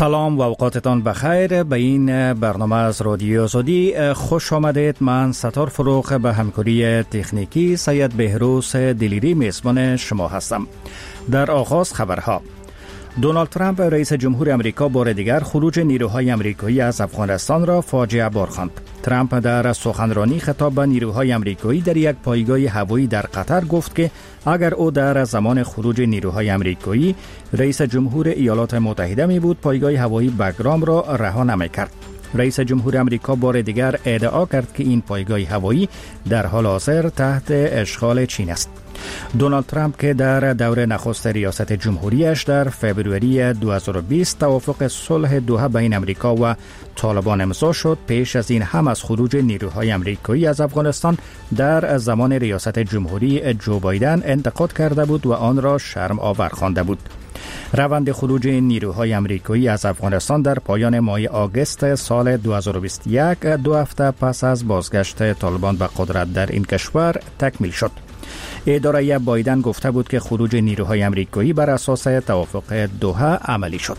سلام و اوقاتتان بخیر. به این برنامه از رادیو آزادی خوش آمدید. من ستار فروغ به همکاری تکنیکی سید بهروز دلیری میزبان شما هستم. در آغاز خبرها: دونالد ترامپ رئیس جمهور امریکا بار دیگر خروج نیروهای امریکایی از افغانستان را فاجعه بار خواند. ترامپ در سخنرانی خطاب به نیروهای امریکایی در یک پایگاه هوایی در قطر گفت که اگر او در زمان خروج نیروهای امریکایی رئیس جمهور ایالات متحده می بود، پایگاه هوایی بگرام را رها نمی‌کرد. رئیس جمهور امریکا بار دیگر ادعا کرد که این پایگاه هوایی در حال حاضر تحت اشغال چین است. دونالد ترامپ که در دور نخست ریاست جمهوریش در فوریه 2020 توافق صلح دوحه بین امریکا و طالبان امضا شد، پیش از این هم از خروج نیروهای امریکایی از افغانستان در زمان ریاست جمهوری جو بایدن انتقاد کرده بود و آن را شرم آور خوانده بود. روند خروج نیروهای امریکایی از افغانستان در پایان ماه آگوست سال 2021 دو هفته پس از بازگشت طالبان به قدرت در این کشور تکمیل شد. اداره بایدن گفته بود که خروج نیروهای امریکایی بر اساس توافق دوحه عملی شد.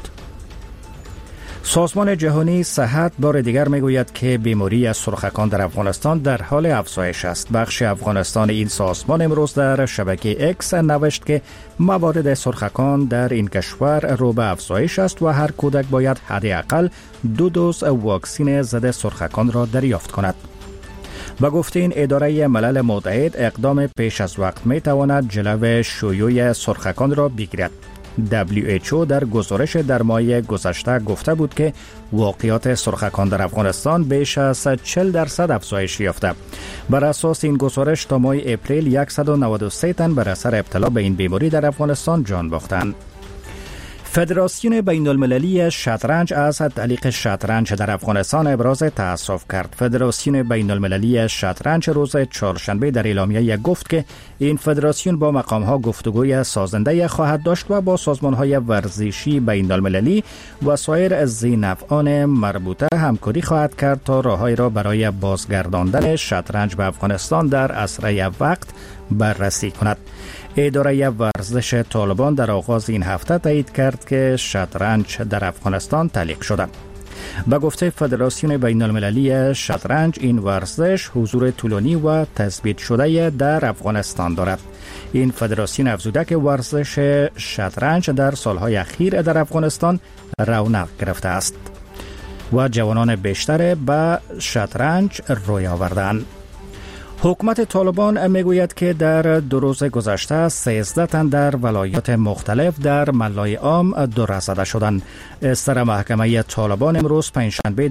سازمان جهانی صحت بار دیگر میگوید که بیماری از سرخکان در افغانستان در حال افزایش است. بخش افغانستان این سازمان امروز در شبکه اکس نوشت که موارد سرخکان در این کشور رو به افزایش است و هر کودک باید حداقل 2 دوز واکسن ضد سرخکان را دریافت کند. با گفته این اداره ملل متحد، اقدام پیش از وقت می تواند جلو شیوع سرخکان را بگیرد. WHO در گزارش در ماه گذشته گفته بود که واقعات سرخکان در افغانستان بیش از 40% افزایش یافته. بر اساس این گزارش تا ماه اپریل 193 تن بر اثر ابتلا به این بیماری در افغانستان جان باختند. فدراسیون بین المللی شطرنج از تعلیق شطرنج در افغانستان ابراز تأسف کرد. فدراسیون بین المللی شطرنج روز چهارشنبه در اعلامیه گفت که این فدراسیون با مقام‌ها گفتگوی سازنده خواهد داشت و با سازمان‌های ورزشی بین المللی و سایر ذی‌نفعان مربوطه همکاری خواهد کرد تا راه‌هایی را برای بازگرداندن شطرنج به افغانستان در اسرع وقت بررسی کند. اداره ورزش طالبان در آغاز این هفته تایید کرد که شطرنج در افغانستان تعلیق شده. به گفته فدراسیون بین المللی شطرنج، این ورزش حضور طولانی و تثبیت شده در افغانستان دارد. این فدراسیون افزوده که ورزش شطرنج در سالهای اخیر در افغانستان رونق گرفته است و جوانان بیشتر به شطرنج روی آوردند. حکومت طالبان میگوید که در 2 روز گذشته 13 تن در ولایات مختلف در ملای عام دور زده شدند. استر محکمه طالبان امروز پنجشنبه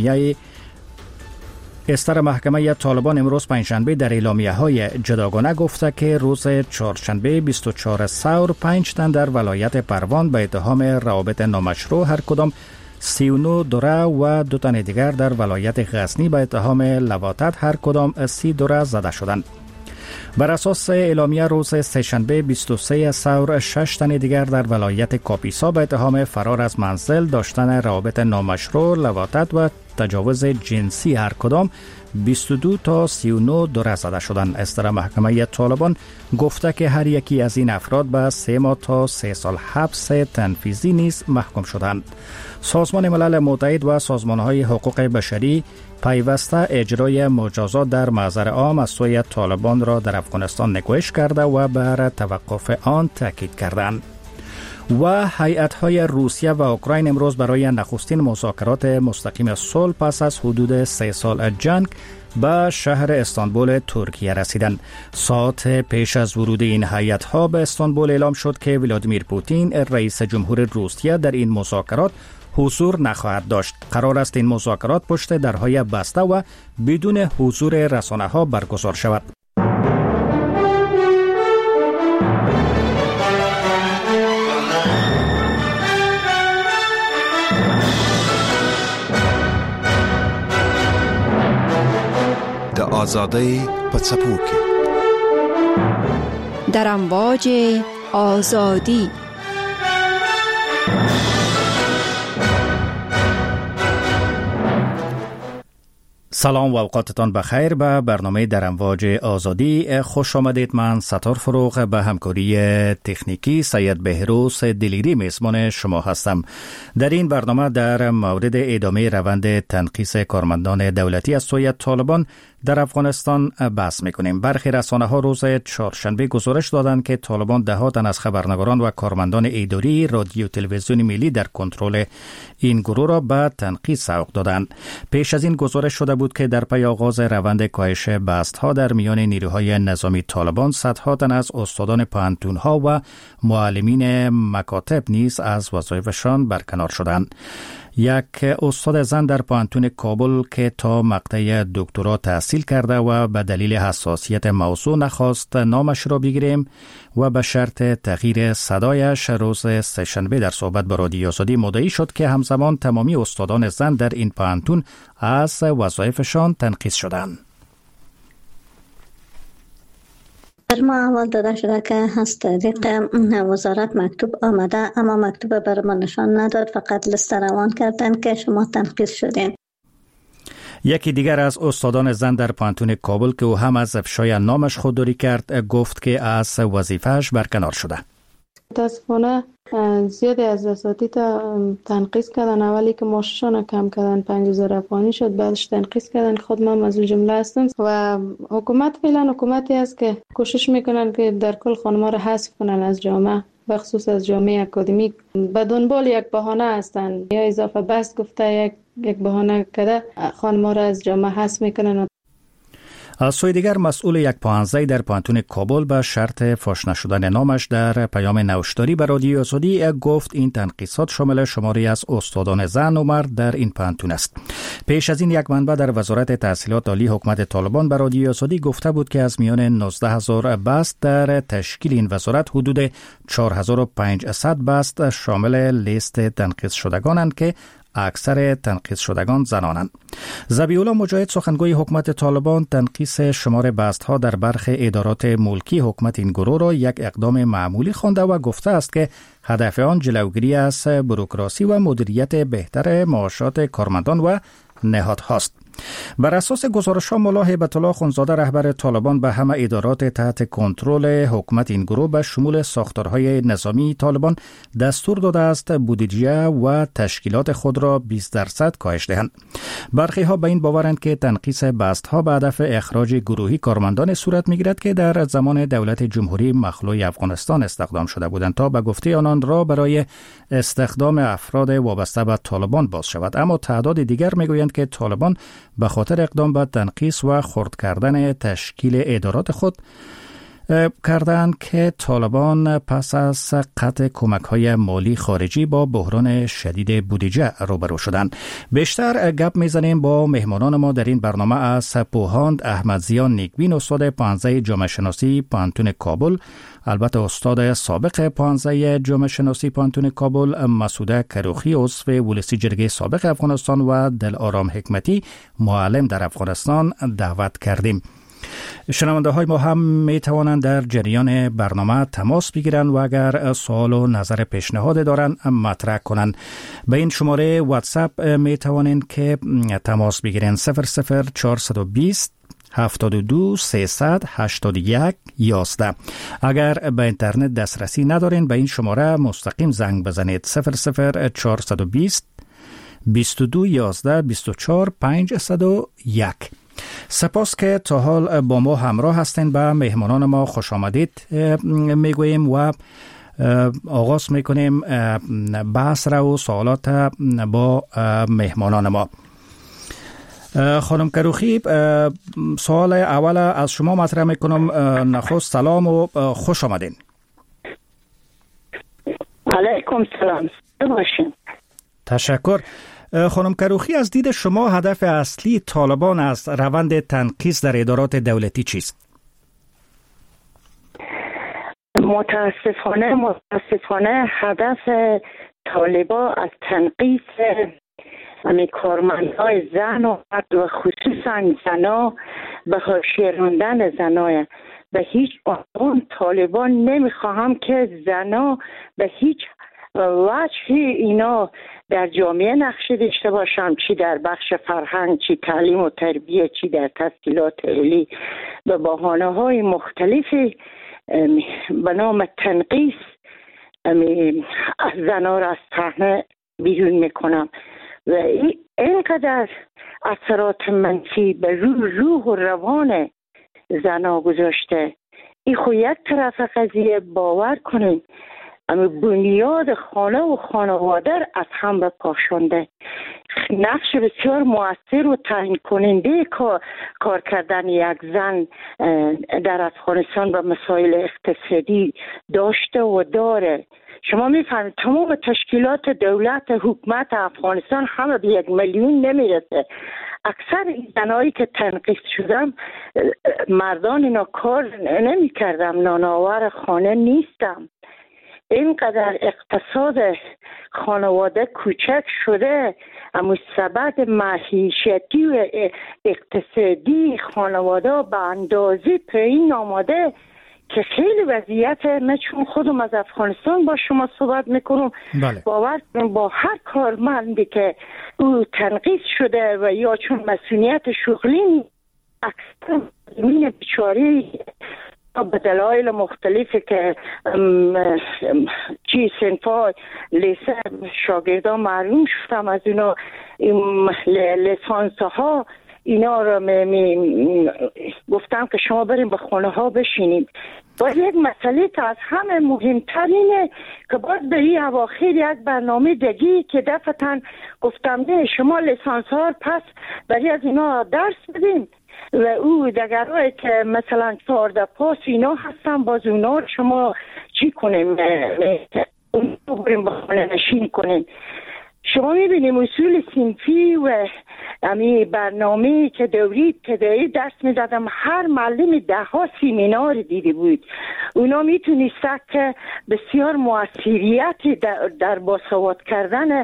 در اعلامیه های جداگانه گفته که روز چهارشنبه 24 ثور 5 تن در ولایت پروان به اتهام روابط نامشروع هر کدام 39 دوره و 2 تن دیگر در ولایت غزنی به اتهام لواطت هر کدام 30 دوره زده شدند. بر اساس اعلامیه روز سه‌شنبه 23 ثور 6 تن دیگر در ولایت کاپیسا به اتهام فرار از منزل، داشتن روابط نامشروع، لواطت و تجاوز جنسی هر کدام 22 تا 39 دوره زده شدند. استر محکمه طالبان گفته که هر یکی از این افراد به 3 ماه تا 3 سال حبس تنفیذی نیز محکوم شدند. سازمان ملل متحد و سازمان‌های حقوق بشری پیوسته اجرای مجازات در محضر عام از سوی طالبان را در افغانستان نکوهش کرده و بر توقف آن تاکید کردند. و هیئت‌های روسیه و اوکراین امروز برای نخستین مذاکرات مستقیم صلح پس از حدود 3 سال جنگ به شهر استانبول ترکیه رسیدند. ساعت پیش از ورود این هیئت‌ها به استانبول اعلام شد که ولادیمیر پوتین رئیس جمهور روسیه در این مذاکرات حضور نخواهد داشت. قرار است این مذاکرات پشت درهای بسته و بدون حضور رسانه‌ها برگزار شود. آزادی پڅپوکي در امواج آزادی. سلام و اوقاتتان بخیر. به برنامه در امواج آزادی خوش آمدید. من ستار فروغ به همکاری تکنیکی سید بهروز دلیری میزبان شما هستم. در این برنامه در مورد ادامه روند تنقیص کارمندان دولتی از سوی طالبان در افغانستان بحث میکنیم. برخی رسانه‌ها روز چهارشنبه گزارش دادند که طالبان ده‌ها تن از خبرنگاران و کارمندان اداری رادیو تلویزیون ملی در کنترل این گروه را به تنقیص سوق دادند. پیش از این گزارش شده بود که در پی آغاز روند کاهش بست‌ها در میان نیروهای نظامی طالبان، صدها تن از استادان پوهنتون‌ها و معلمین مکاتب نیز از وظایفشان برکنار شدند. یک استاد زن در پوهنتون کابل که تا مقطع دکترا تحصیل کرده و به دلیل حساسیت موضوع نخواست نامش را بگیریم و به شرط تغییر صدایش روز سه‌شنبه در صحبت با رادیو آزادی مدعی شد که همزمان تمامی استادان زن در این پوهنتون از وظایفشان تنقیص شدند. در ما اول داده شده که از طریق وزارت مکتوب آمده، اما مکتوب بر ما نشان نداد، فقط لست روان کردن که شما تنقیص شدین. یکی دیگر از استادان زن در پوهنتون کابل که او هم از افشای نامش خودداری کرد گفت که از وظیفه‌اش برکنار شده. متاسفانه زیادی از اساتید تنقیص کردن. اولی که معاششان کم کردن 5000 افغانی شد، بعدش تنقیص کردن. خود من از اون جمله هستم و حکومت فعلا حکومتی است که کوشش میکنن که در کل خانم‌ها را حذف کنن از جامعه، به خصوص از جامعه اکادمیک. به دنبال یک بهانه هستند، یا اضافه بست گفته یک بهانه کده خانم‌ها را از جامعه حذف میکنن. از سوی دیگر مسئول یک پوهنځی در پوهنتون کابل به شرط فاش نشدن نامش در پیام نوشتاری به رادیو آزادی گفت این تنقیصات شامل شماری از استادان زن و مرد در این پوهنتون است. پیش از این یک منبع در وزارت تحصیلات عالی حکومت طالبان به رادیو آزادی گفته بود که از میان 19000 بست در تشکیل این وزارت حدود 4500 بست شامل لیست تنقیص شدگانند که اکثر تنقیص شدگان زنانند. ذبیح‌الله مجاهد سخنگوی حکومت طالبان تنقیص شمار بست‌ها در برخی ادارات ملکی حکومت این گروه را یک اقدام معمولی خوانده و گفته است که هدف آن جلوگیری از بوروکراسی و مدیریت بهتر معاشات کارمندان و نهادهاست. بر اساس گزارش‌ها ملا هیبت الله اخوندزاده رهبر طالبان به همه ادارات تحت کنترل حکومت این گروه به شمول ساختارهای نظامی طالبان دستور داده است بودجه و تشکیلات خود را 20% کاهش دهند. برخی ها به این باورند که تنقیص بست‌ها به هدف اخراج گروهی کارمندان صورت می‌گیرد که در زمان دولت جمهوری مخلوع افغانستان استخدام شده بودند تا به گفته آنان را برای استخدام افراد وابسته به طالبان باز شود. اما تعداد دیگر می‌گویند که طالبان به خاطر اقدام به تنقیص و خرد کردن تشکیل ادارات خود کردند که طالبان پس از قطع کمک‌های مالی خارجی با بحران شدید بودجه روبرو شدند. بیشتر گپ میزنیم با مهمانان ما در این برنامه از پوهاند احمدزیان نیکبین، استاد پوهنځی جامعه شناسی پوهنتون کابل، البته استاد سابق پوهنځی جامعه شناسی پوهنتون کابل مسعوده کروخی عضو ولسی جرگه سابق افغانستان و دلارام حکمتی معلم در افغانستان دعوت کردیم. شنونده های ما هم می توانند در جریان برنامه تماس بگیرند و اگر سوال و نظر پیشنهاد دارند مطرح کنند. به این شماره واتساپ می توانند که تماس بگیرند 00420 72 381 11. اگر به اینترنت دسترسی ندارین به این شماره مستقیم زنگ بزنید 00420 22 11 24 501. سپاس که تا حال با ما همراه هستین. به مهمانان ما خوش آمدید میگوییم و آغاز میکنیم بحث را و سوالات با مهمانان ما. خانم کروخی، سوال اول از شما مطرح میکنم. نخست سلام و خوش آمدین. علیکم سلام. باشین. تشکر. خانم کروخی، از دید شما هدف اصلی طالبان از روند تنقیص در ادارات دولتی چیست؟ متاسفانه هدف طالبان از تنقیص کارمندای زن و مرد و خصوصا زنا به حاشیه راندن زنای. به هیچ عنوان طالبان نمیخواهم که زنا به هیچ وجه اینا در جامعه نقش داشته باشم، چی در بخش فرهنگ، چی تعلیم و تربیه، چی در تحصیلات عالی، به بهانه‌های مختلفی به نام تنقیص زنها را از صحنه بیرون میکنم و اینقدر اثرات منفی به روح و روان زنها گذاشته. این خو یک طرف قضیه. باور کنین اما بنیاد خانه و خانواده از هم بپاشانده. نقش بسیار مؤثر و تعیین کننده کار کردن یک زن در افغانستان به مسائل اقتصادی داشته و داره. شما میفهمید تمام تشکیلات دولت حکومت افغانستان همه به 1 میلیون نمیرسه. اکثر این زنایی که تنقیص شدم مردان اینا کار نمی کردم، نانآور خانه نیستم. اینقدر اقتصاد خانواده کوچک شده، اما سبد معیشتی و اقتصادی خانواده به اندازه پایین آمده که خیلی وضعیت. من چون خودم از افغانستان با شما صحبت میکنم، باور کنم با هر کارمندی که او تنقیص شده و یا چون مسئولیت شغلی اکثر زمین بیچاری به دلایل مختلفی که صنفای لیسه شاگردان محروم شدم از اونا، لیسانس ها اینا رو گفتم که شما بریم به خانه ها بشینید. و یک مسئله که از همه مهمترینه که باید به این اواخر یک برنامه دگی که دفعتاً گفتم ده شما لیسانس ها پس برای از اینا درس بدیم و او دگرهایی که مثلا 14 پاس اینا هستن باز اونا شما چی کنیم؟ اون رو بریم به خانه نشین کنیم. شما میبینیم اصول صنفی و امی برنامه که دوری ابتدایی درس میدادم، هر معلم 10 سیمینار دیده بود. اونا میتونیست که بسیار مؤثریتی در باسواد کردن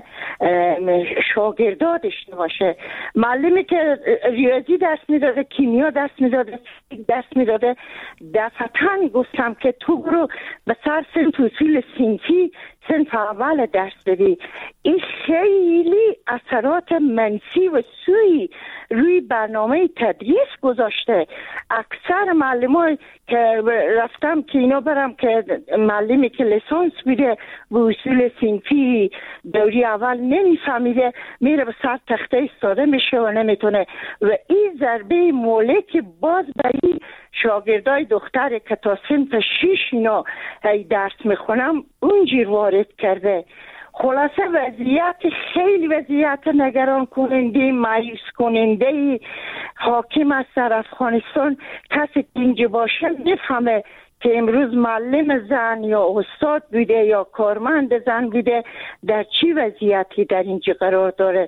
شاگردا داشته باشه. معلمی که ریاضی درس میداده، کیمیا درس میداده دفعتاً گفتم که تو برو به سر صنف اصول صنفی صنف اول درس بدی. این خیلی اثرات منفی و سوی روی برنامه تدریس گذاشته. اکثر معلمای که رفتم که اینا برم که معلمی که لیسانس بیده به اصول صنفی دوری اول نمیفهمیده، میره به سر تخته ایستاده میشه و نمیتونه. و این ضربه مولک باز به این شاگردای دختر که تا صنف 6 اینا درس میخونم اونجور وارد کرده. خلاصه وضعیت خیلی وضعیت نگران کننده، مایوس کننده حاکم است در افغانستان. کسی که اینجا باشه میفهمه که امروز معلم زن یا استاد بوده یا کارمند زن بوده در چی وضعیتی در اینجا قرار داره.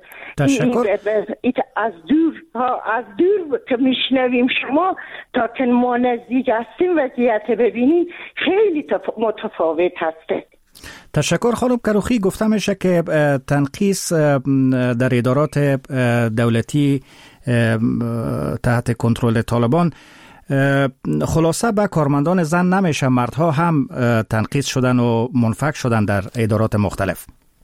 از دور که میشنویم شما تا که ما نزدیک هستیم وضعیت ببینیم خیلی متفاوت هسته. تشکر خانم کروخی. گفته میشه که تنقیص در ادارات دولتی تحت کنترل طالبان خلاصه به کارمندان زن نمیشه، مردها هم تنقیص شدن و منفک شدن در ادارات مختلف.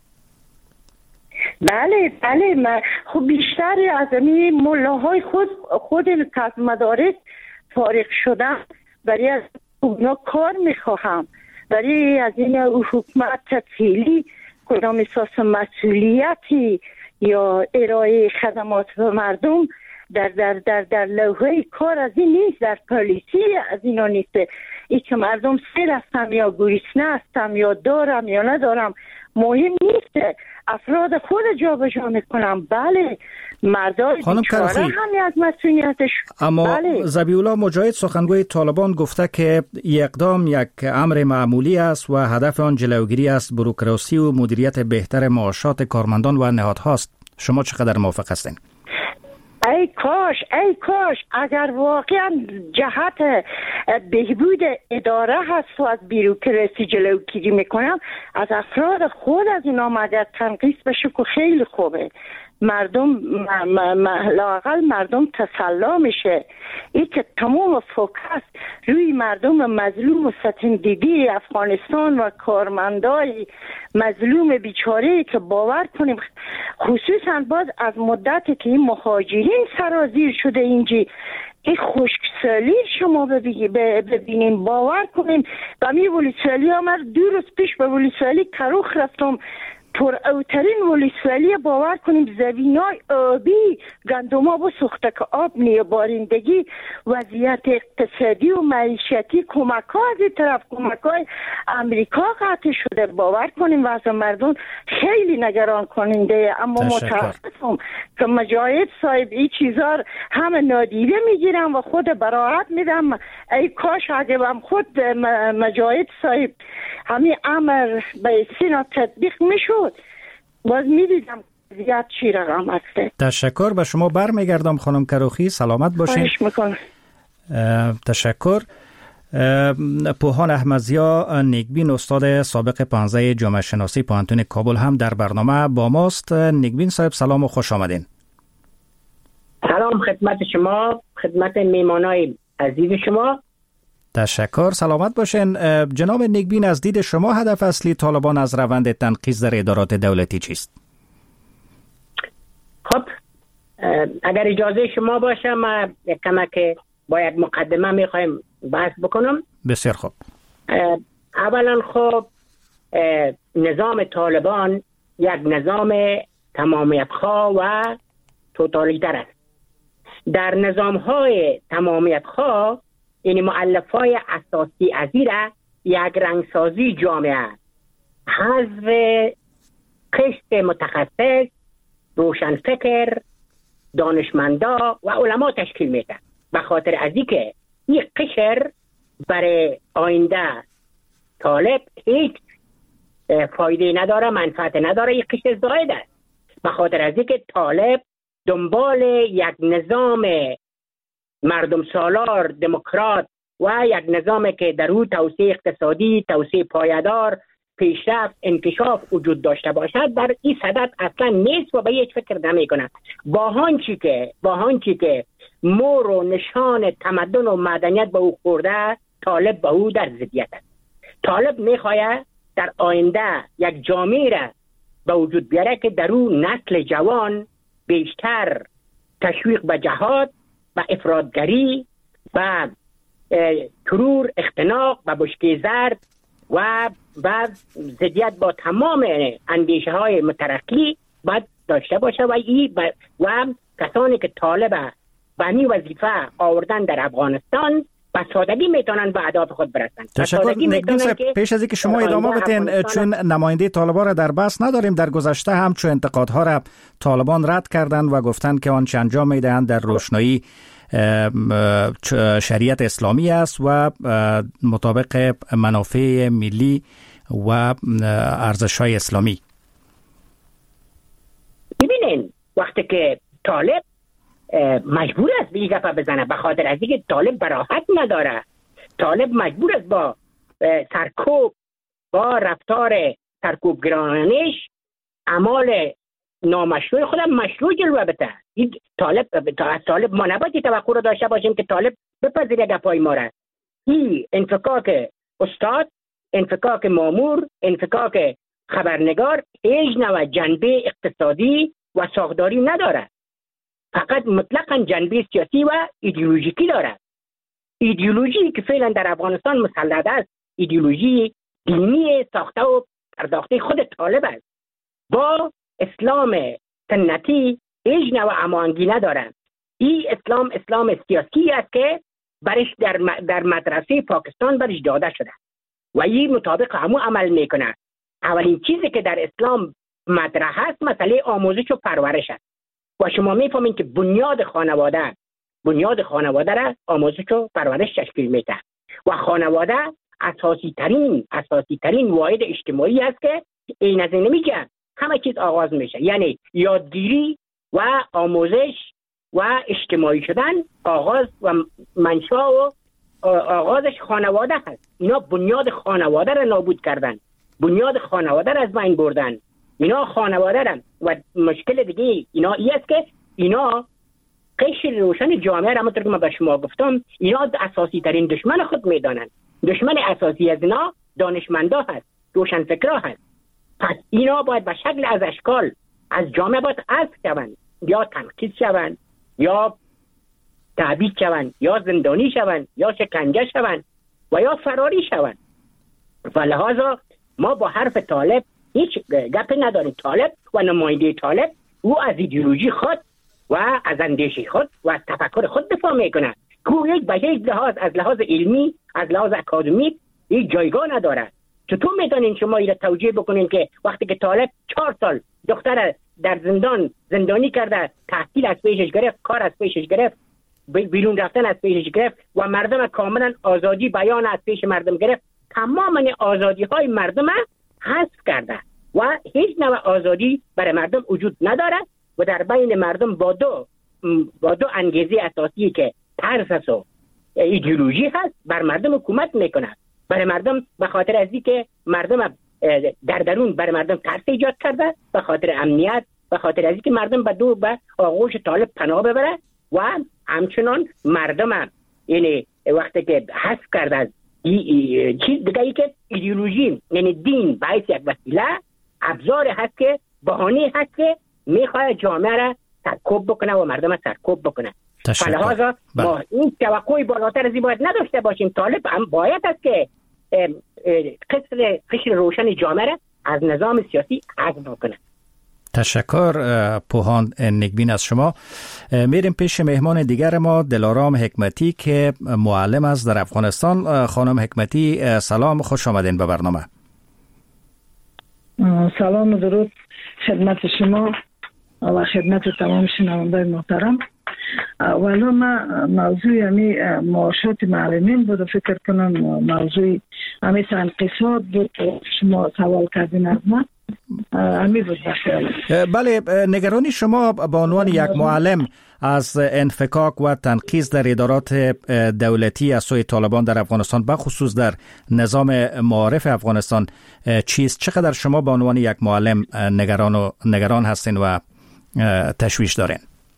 بله خب بیشتر از این ملاهای خود از مدارس فارغ شدن. برای از اونا کار میخواهم، برای از این حکومت تفصیلی کدام احساس مسئولیتی یا ارائه خدمات به مردم در لوحه کار از این نیست، در پالیسی از اینا نیست. ای که مردم سیر هستم یا گریسنه هستم یا دارم یا ندارم مهم نیست، افراد خود جا به جا میکنم. بله مردای بیچاره هم از مسئولیتش. اما ذبیح الله مجاهد سخنگوی طالبان گفته که اقدام یک امر معمولی است و هدف آن جلوگیری از بوروکراسی و مدیریت بهتر معاشات کارمندان و نهادهاست. شما چقدر موافق هستین؟ ای کاش اگر واقعا جهت بهبود اداره هست و از بوروکراسی جلوگیری میکنم، از افراد خود از اینا مدد تنقیص بشه که خیلی خوبه. مردم لااقل مردم تسلا میشه. این که تمام فوکس روی مردم مظلوم و ستم دیده افغانستان و کارمندای مظلوم بیچاره که باور کنیم خصوصا باز از مدتی که این مهاجرین سرازیر شده اینجی این خشکسالی شما ببینیم باور کنیم. و می ولیسالی هم 2 روز پیش به ولیسالی کروخ رفتم، پر اوترین ولیسالی باور کنیم زمینای آبی گندما بسوخته که آب نیه بارندگی. وضعیت اقتصادی و معیشتی کمک ها از این طرف کمک های امریکا قطع شده. باور کنیم وضع مردم خیلی نگران کننده. اما متاسفم که مجاهد صاحب این چیزا همه نادیده میگیرم و خود براحت میدم. ای کاش اگه هم خود مجاهد صاحب همین امر به سینا تطبیق میشد باز میدیدم زیاد چی رقم هسته. تشکر به شما برمیگردم خانم کروخی، سلامت باشین. خواهش میکنم. تشکر. پوهان احمدزیا نیکبین استاد سابق 15 جامعه شناسی پوهنتون کابل هم در برنامه با ماست. نیکبین صاحب سلام و خوش آمدین. سلام خدمت شما، خدمت میمانای عزیز شما. تشکر، سلامت باشین. جناب نیکبین از دید شما هدف اصلی طالبان از روند تنقیص در ادارات دولتی چیست؟ خب اگر اجازه شما باشه ما یک کمک باید مقدمه میخوایم بحث بکنم. بسیار خوب. اولا خب نظام طالبان یک نظام تمامیت خواه و توتالیتر است. در نظام های تمامیت خواه این مؤلف های اساسی ازیره یک رنگسازی جامعه، حذف قشر متخصص، روشنفکر، دانشمندا و علما تشکیل میده. به خاطر از اینکه این قشر برای آینده طالب هیچ فایده نداره، منفعت نداره، این قشر زائد است. به خاطر از اینکه طالب دنبال یک نظام مردم سالار دموکرات و یک نظامی که در او توسعه اقتصادی، توسعه پایدار، پیشرفت، انکشاف وجود داشته باشد در این صدد اصلا نیست و به هیچ فکر نمی کند. با هانچی که مور و نشان تمدن و مدنیت به او خورده، طالب به او در ضدیت است. طالب میخواهد در آینده یک جامعه را به وجود بیاره که در او نسل جوان بیشتر تشویق به جهاد و افراطگری و ترور، اختناق و بشکه زرد و ضدیت با تمام اندیشه های مترقی باید داشته باشه و کسانی که طالب به این وظیفه آوردن در افغانستان به سادگی میتونن به اهداف خود برسن. تشکر. نیکبین صاحب پیش از اینکه شما ادامه بدین، چون نماینده طالبان را در بحث نداریم، در گذشته هم چون انتقادها را طالبان رد کردند و گفتند که آنچه انجام میدهند در روشنایی شریعت اسلامی است و مطابق منافع ملی و ارزش‌های اسلامی. ببینین وقتی که طالب مجبور است به این گپا بزنه، به خاطر از اینکه طالب براحت نداره، طالب مجبور است با سرکوب، با رفتار سرکوبگرانش اعمال نامشروع خودم مشروع جلوه بده. طالب ما نباید توقع رو داشته باشیم که طالب بپذیره گپای ما را. این انفکاک استاد، انفکاک مامور، انفکاک خبرنگار هیچ نوع جنبه اقتصادی و ساختاری نداره، فقط مطلقاً جنبه سیاسی و ایدئولوژیکی داره. ایدئولوژی که فعلا در افغانستان مسلط است ایدئولوژی دینی ساخته و پرداخته خود طالب است. با اسلام سنتی هیچ نوع هماهنگی نداره. این اسلام سیاسی است که برش در مدرسه پاکستان برش داده شده و این مطابق همو عمل میکنه. اولین چیزی که در اسلام مطرح است مسئله آموزش و پرورش است و شما میفهمین که بنیاد خانواده را آموزش و پرورش تشکیل میده و خانواده اساسی ترین واحد اجتماعی است که این از این نمیگه همه چیز آغاز میشه. یعنی یادگیری و آموزش و اجتماعی شدن آغاز و منشأ و آغازش خانواده هست. اینا بنیاد خانواده را نابود کردن، بنیاد خانواده را از بین بردن اینا خانواده دارن. و مشکل دیگه اینا است که اینا قشر روشن جامعه را همونطور که من به شما گفتم اینا اساسی ترین دشمن خود میدانند. دشمن اساسی از اینا دانشمندا هست، روشنفکرا هست. پس اینا باید به شکل از اشکال از جامعه باید حذف شوند، یا تنقیص شوند، یا تعبید شوند، یا زندانی شوند، یا شکنجه شوند و یا فراری شوند. و لحاظا ما با حرف طالب هیچ گپی نداریم. طالب و نماینده طالب او از ایدئولوژی خود و از اندیشه خود و از تفکر خود دفاع میکنه که یک به یک لحاظ از لحاظ علمی از لحاظ اکادمیک یک جایگاه نداره. چطور میتونین شما ایره توجیه بکنین که وقتی که طالب 4 سال دختر در زندانی کرده، تحصیل از پیشش گرفت، کار از پیشش گرفت، بیرون رفتن از پیشش گرفت و مردم کاملا آزادی بیان از پیش مردم گرفت، تمام آزادی های مردم حذف کرده و هیچ نوع آزادی برای مردم وجود نداره و در بین مردم با دو انگیزه اساسی که ترس و ایدئولوژی هست بر مردم حکومت میکنه. برای مردم به خاطر از اینکه مردم در درون برای مردم ترس ایجاد کرده، به خاطر امنیت، به خاطر از اینکه مردم به آغوش طالب پناه ببره و همچنان مردم یعنی وقتی که حذف کرده از چیز دیگه ای که ایدئولوژی یعنی دین باعث یک وسیله ابزار هست که بهانه هست که میخواد جامعه را سرکوب بکنه و مردم را سرکوب بکنه. فلحاظا ما این توقعی بالاتر از این باید نداشته باشیم. طالب هم باید است که قشر روشن جامعه را از نظام سیاسی حذف بکنه. تشکر پوهان نیکبین از شما. میریم پیش مهمان دیگر ما دلارام حکمتی که معلم است در افغانستان. خانم حکمتی سلام، خوش آمدین به برنامه. سلام و درود خدمت شما و خدمت تمام شنوندگان محترم. والا ما موضوع یعنی معاشات معلمین بود و فکر کنم موضوع همی تنقیصات بود شما سوال کردین از من. بله، نگرانی شما به عنوان یک معلم از انفکاک و تنقیص در ادارات دولتی از سوی طالبان در افغانستان به خصوص در نظام معارف افغانستان چیست؟ چقدر شما به عنوان یک معلم نگران هستین و تشویش دارین؟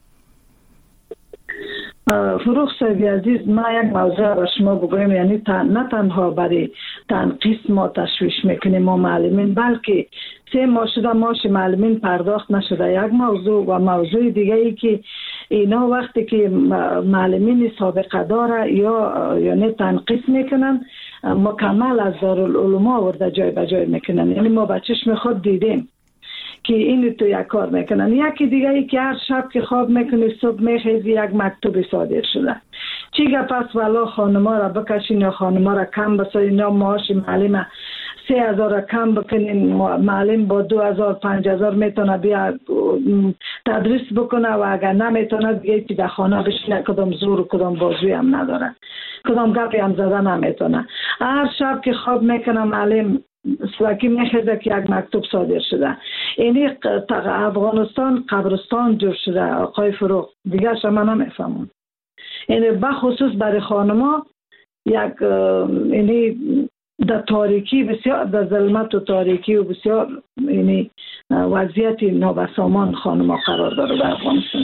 فروخ صاحبی عزیز، ما یک موضوع را شما بگویم، یعنی نه تنها برای تنقیص ما تشویش میکنیم ما معلمین، بلکه 3 ماه شده معاش معلمین پرداخت نشده. یک موضوع و موضوع دیگه ای که اینا وقتی که معلمین سابقه داره یا یعنی تنقیص میکنن مکمل از دارالعلوم آورده جای به جای میکنن. یعنی ما به چشم خود دیدیم که این تو یک کار میکنن. یکی دیگه ای که هر شب که خواب میکنی صبح میخیزی یک مکتوب صادر شده. چی گپ است والا خانما را بکشین یا خانما را کم بسازین یا معاش معلم 3000 را کم بکنین، معلم با 2000 5000 میتونه بیا تدریس بکنه و اگر نمیتونه دیگه که در خانه بشینه کدام زور و کدام بازوی هم نداره، کدام گپی هم زده نمیتونه. هر شب که خواب میکنه معلم سواکی میخیزه که یک مکتوب صادر شده. اینی افغانستان قبرستان جور شده آقای فروغ، دیگه شما نمیفهمون. اینی بخصوص برای خانما یک اینی در تاریکی بسیار، در ظلمت و تاریکی و بسیار اینی وضعیت نابسامان خانما قرار داره در افغانستان.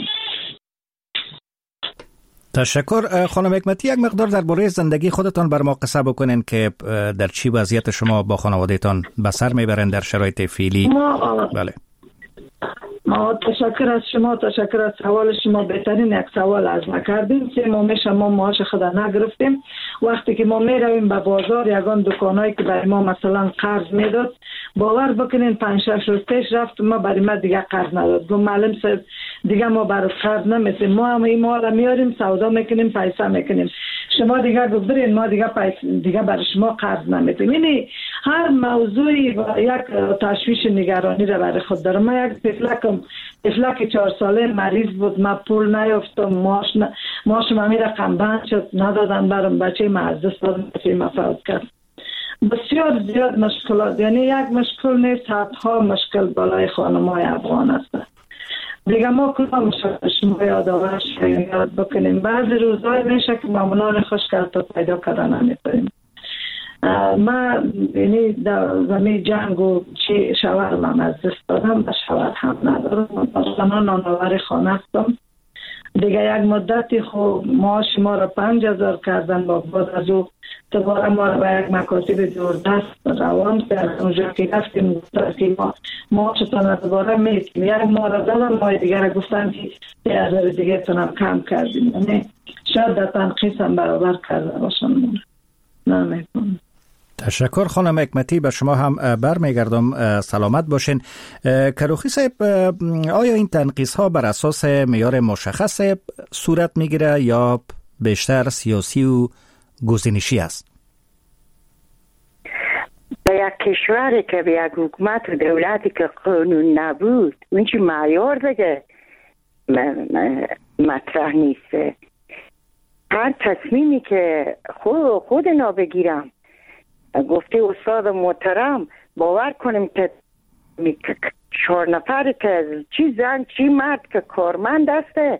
تشکر. خانم حکمتی، یک مقدار درباره زندگی خودتان بر ما قصه بکنین که در چی وضعیت شما با خانوادهتان به سر میبرین در شرایط فعلی؟ بله. ما تشکر از شما، تشکر از سوال شما. بهترین یک سوال از ما کردیم. 3 ماه میشه ما معاش خود نگرفتیم. وقتی که ما میرویم به بازار یگان دکانایی که برای ما مثلا قرض میداد، باور بکنین 5-6 روز پیش رفت ما برای ما دیگه قرض نداد. گفت معلم صاحب دیگه ما برای قرض نمیدیم، ما هم این مال میاریم سودا میکنیم پیسه میکنیم، شما دیگه گفتین ما دیگه برای شما قرض نمیدیم. یعنی هر موضوعی و یک تشویش نگرانی را برای خود دارم. ما یک طفلک 4 ساله مریض بود، ما پول نیافتم، معاش ما رقم بند شد، ندادن برام، بچه ما از دست دادم، بچه ما فوت کرد. بسیار زیاد مشکلات، یعنی یک مشکل نیست، صدها مشکل بالای خانم‌های افغان است. دیگه ما کدام شما یاد بکنیم. بعضی روزهای میشه که مامونان خوشگل تا پیدا کردن نمی‌کنیم. من یعنی در زمین جنگ و چی شوهر من از دست دادم و شوهر هم ندارم. من نانآور خانه هستم دیگه. یک مدتی خوب معاش ما را 5,000 کردن، با بعد از او دوباره ما را به یک مکاتب دوردست روان کردن. اونجا که رفتیم گفتن که معاشتان دوباره میتیم. یک ما را دادن، ما دیگر گفتن که 3,000 دیگه تونم کم کردیم. یعنی شاید در تنقیص هم برابر کرده باشن. نمیکنم. تشکر خانم حکمتی، به شما هم برمیگردم. سلامت باشین. کروخی صاحب، آیا این تنقیص ها بر اساس معیار مشخص صورت میگیره یا بیشتر سیاسی و گزینشی است؟ به یک کشوری که به یک حکومت و دولتی که قانون نبود، اون چی معیار دیگه مطرح نیست. هر تصمیمی که خود اینا بگیرم، گفته استاد محترم، باور کنیم که 4 نفری که چی زن چی مرد که کارمند هسته،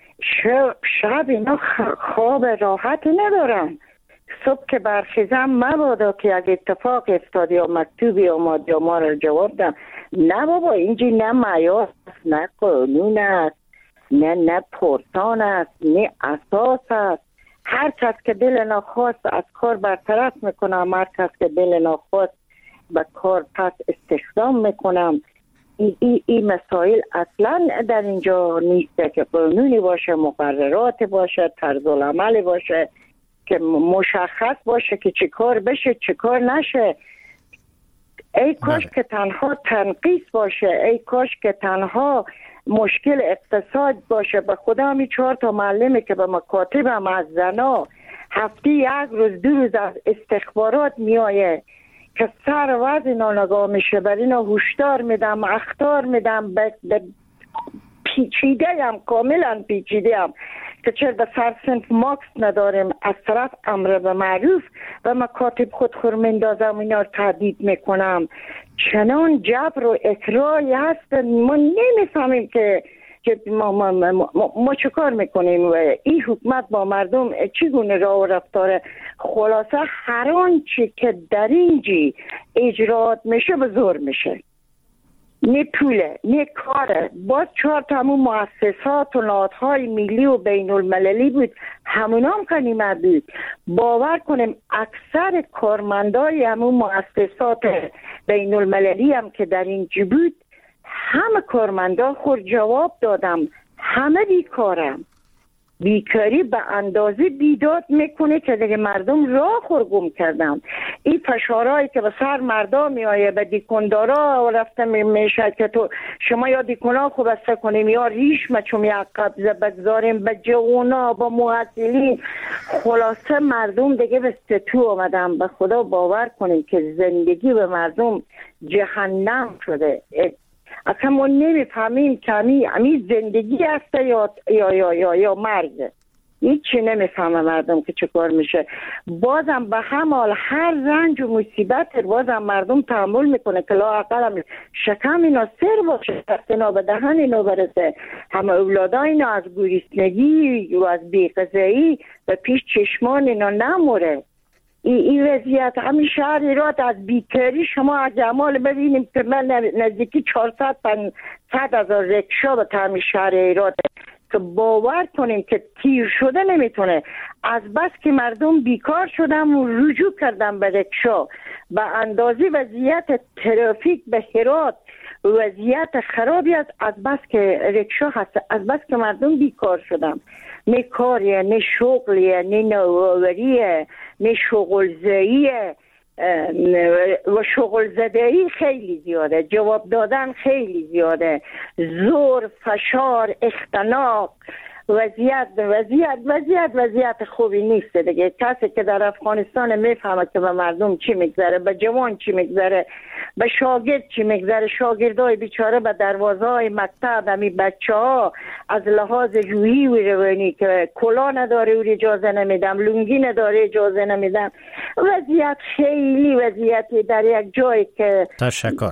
شب اینا خواب راحتی ندارم. صبح که برخیزم مبادا که اگه اتفاق افتاد یا مکتوبی آمد یا ما را جواب دم. نه بابا، اینجا نه معیار است، نه قانون است، نه پرسان است، نه اساس است. هر کس که دل ناخواست از کار برطرف میکنم، هر کس که دل ناخواست به کار پس استخدام میکنم. این مسائل اصلا در اینجا نیست که قانونی باشه، مقررات باشه، طرز العمل باشه که مشخص باشه که چه کار بشه چه کار نشه. ای کاش که تنها تنقیص باشه، ای کاش که تنها مشکل اقتصاد باشه. به خدا می 4 تا معلمی که به مکاتبم از زنا هفته 1 روز 2 روز از استخبارات میایه که سر وضع اینا نگاه میشه، بر اینا هشدار میدم، اخطار میدم، پیچیده هم، کاملا پیچیده هم که چرا به سرسنف ماکس نداریم. از طرف امر به معروف و مکاتب خود خورمندازم، اینا رو تهدید میکنم. چنان جبر و اکراهی هست، ما نمیفهمیم که ما چه کار میکنیم و این حکومت با مردم چگونه راه و رفتاره. خلاصه هر آنچه که در اینجی اجرات میشه به زور میشه، نه پوله نه کاره. باز 4 تا همون مؤسسات و نهادهای ملی و بین المللی بود، همون هم غنیمت بود. باور کنیم اکثر کارمندای همون مؤسسات بین المللی هم که در اینجا بود، همه کارمندا خود جواب دادم، همه بیکارم. بیکاری به اندازه بیداد میکنه که دیگه مردم راه خورگم کردم. این فشارهایی که به سر مردم میایه، به دیکندارا رفته میشه که تو شما یا دیکونا خوب بسته کنیم یا ریش مچوم یا قبضه بگذاریم به جوانا با محصلین. خلاصه مردم دیگه به ستو آمدن. به خدا باور کنیم که زندگی به مردم جهنم شده. اصلا ما نمیفهمیم که همی زندگی هست یا مرگ. هیچی نمیفهمه مردم که چه کار میشه. بازم به هم حال هر رنج و مصیبت بازم مردم تحمل میکنه که لااقل هم شکم اینا سر باشه، دست اینا به دهن اینا برسه، همه اولادا اینا از گریسنگی و از بیغذایی و پیش چشمان اینا نموره. این وضعیت همین شهر ایراد از بیکاری شما از جمال ببینیم که من نزدیکی 400-500 هزار رکشا به همین شهر ایراد که باور کنیم که تیر شده نمیتونه. از بس که مردم بیکار شدن و رجوع کردن به رکشا، به اندازه وضعیت ترافیک به هرات وضعیت خرابی است. از بس که رکشا هست، از بس که مردم بیکار شدن، نه کاریه، نه شغلیه، نه نوآوریه، نه شغل زدیه و شغل زدهی خیلی زیاده، جواب دادن خیلی زیاده، زور، فشار، اختناق. وضعیت خوبی نیست دیگه. کسی که در افغانستان میفهمه که به مردم چی میگذره، به جوان چی میگذره، به شاگرد چی میگذره. شاگردای بیچاره به دروازه های مکتب همی بچه ها از لحاظ روحی و روانی که کلا نداره او اجازه نمیدم، لنگی نداره اجازه نمیدم. وضعیت خیلی وضعیتی در یک جایی که تشکر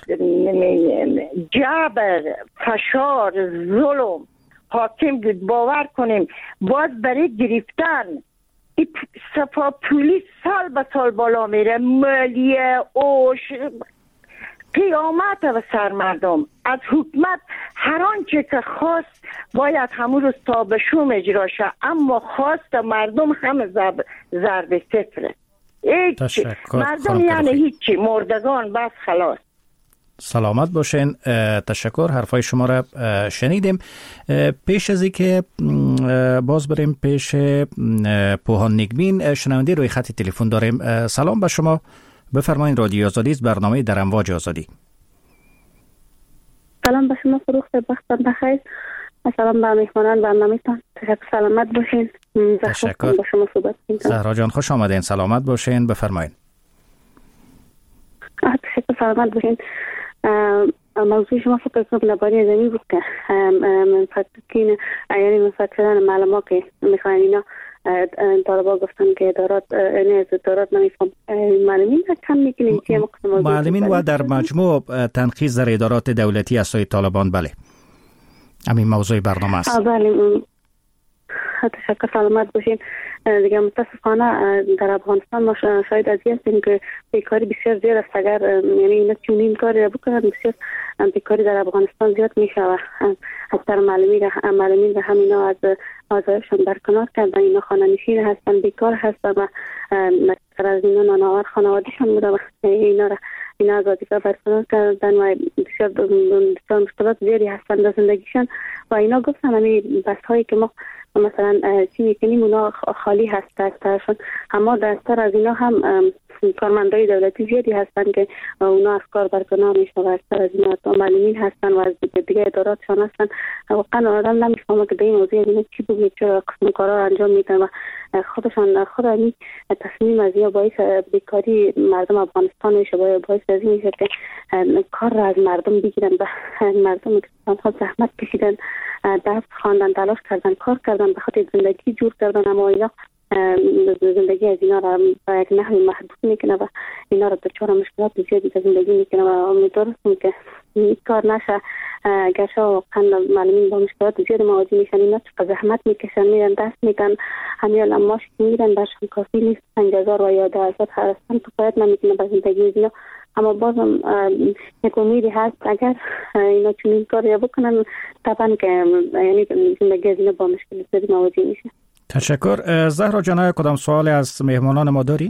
جبر، فشار، ظلم حاکم بود. باور کنیم باز برای گرفتن صفا پولیس سال به سال بالا میره، مالیه اوش قیامت و سر مردم. از حکومت هر آنچه که خواست باید همون روز تا به شوم اجرا شه، اما خواست مردم هم ضرب صفره. مردم یعنی هیچی، مردگان بس خلاص. سلامت باشین. تشکر، حرفای شما را شنیدیم. پیش از اینکه باز بریم پیش پوهان نیکبین، شنونده روی خط تلفن داریم. سلام به شما، بفرمایید. رادیو آزادی است، برنامه در امواج آزادی. سلام به شما فروخت، وقتتان بخیر. سلام به مهمانان برنامه‌تان، سلامت باشین. تشکر. با شما صحبت می‌کنم. زهرا جان خوش آمدین، سلامت باشین، بفرمایید. تشکر، سلامت باشین. موضوع شما فکر کنم درباره زمین بود که فکر یعنی مفکران معلومات که میخواین اینا طالبا گفتن که ادارات نمیفهم معلمین کم میکنیم که معلمین و در مجموع تنقیص در ادارات دولتی از سوی طالبان. بله همین موضوع برنامه است. بله تشکر، سلامت باشین. دیگه متاسفانه در افغانستان ما شاید از هستیم که بیکاری بسیار زیاد است. اگر یعنی اینا چنین کاری را بکنن بسیار بیکاری در افغانستان زیاد میشه و اکثر معلمین را هم اینا از آزادشان برکنار کردن. اینا خانه نشین هستن، بیکار هستن و اکثر از اینا نانآور خانواده‌شان بوده و اینا از وظیفه برکنار کردن و بسیار مشکلات زیادی هستن در زندگیشان و اینا گفتن همین بس هایی که ما مثلا چی میکنیم اونا خالی هست دستشون، اما دستر از اینا هم کارمندای دولتی زیادی هستن که اونا از کار برکنار میشن و اکثر از اینا معلمین هستن و از دیگه اداراتشان هستن. واقعا آدم نمیفهمه که به این موضوع اینا چی بود، چرا قسم کارا انجام میدن و خود این تصمیم از یا باعث بیکاری مردم افغانستان میشه، باعث از این میشه که کار را از مردم بگیرن و مردم که آنها زحمت کشیدن، درس خواندن، تلاش کردن، کار کردن، به خاطر زندگی جور کردن، اما اینا زندگی از اینا را به یک نحوی محدود میکنه و اینا را دچار مشکلات زیادی در زندگی میکنه و امیدوارم که این کار نشه. گرچه واقعا معلمین با مشکلات زیادی مواجه میشن، اینا چقدر زحمت میکشن، میرن دست میدن، همین معاش که میرن برشان کافی نیست. 5000 و یا 10000 هستن کفایت نمیکنه به زندگی اینا، اما بازم یک امیدی هست اگر اینا چنین کاری بکنن طبعا که یعنی زندگی از اینا با مشکلات زیادی مواجه میشه. تشکر. زهرا جان، کدام سوال از مهمانان ما داری؟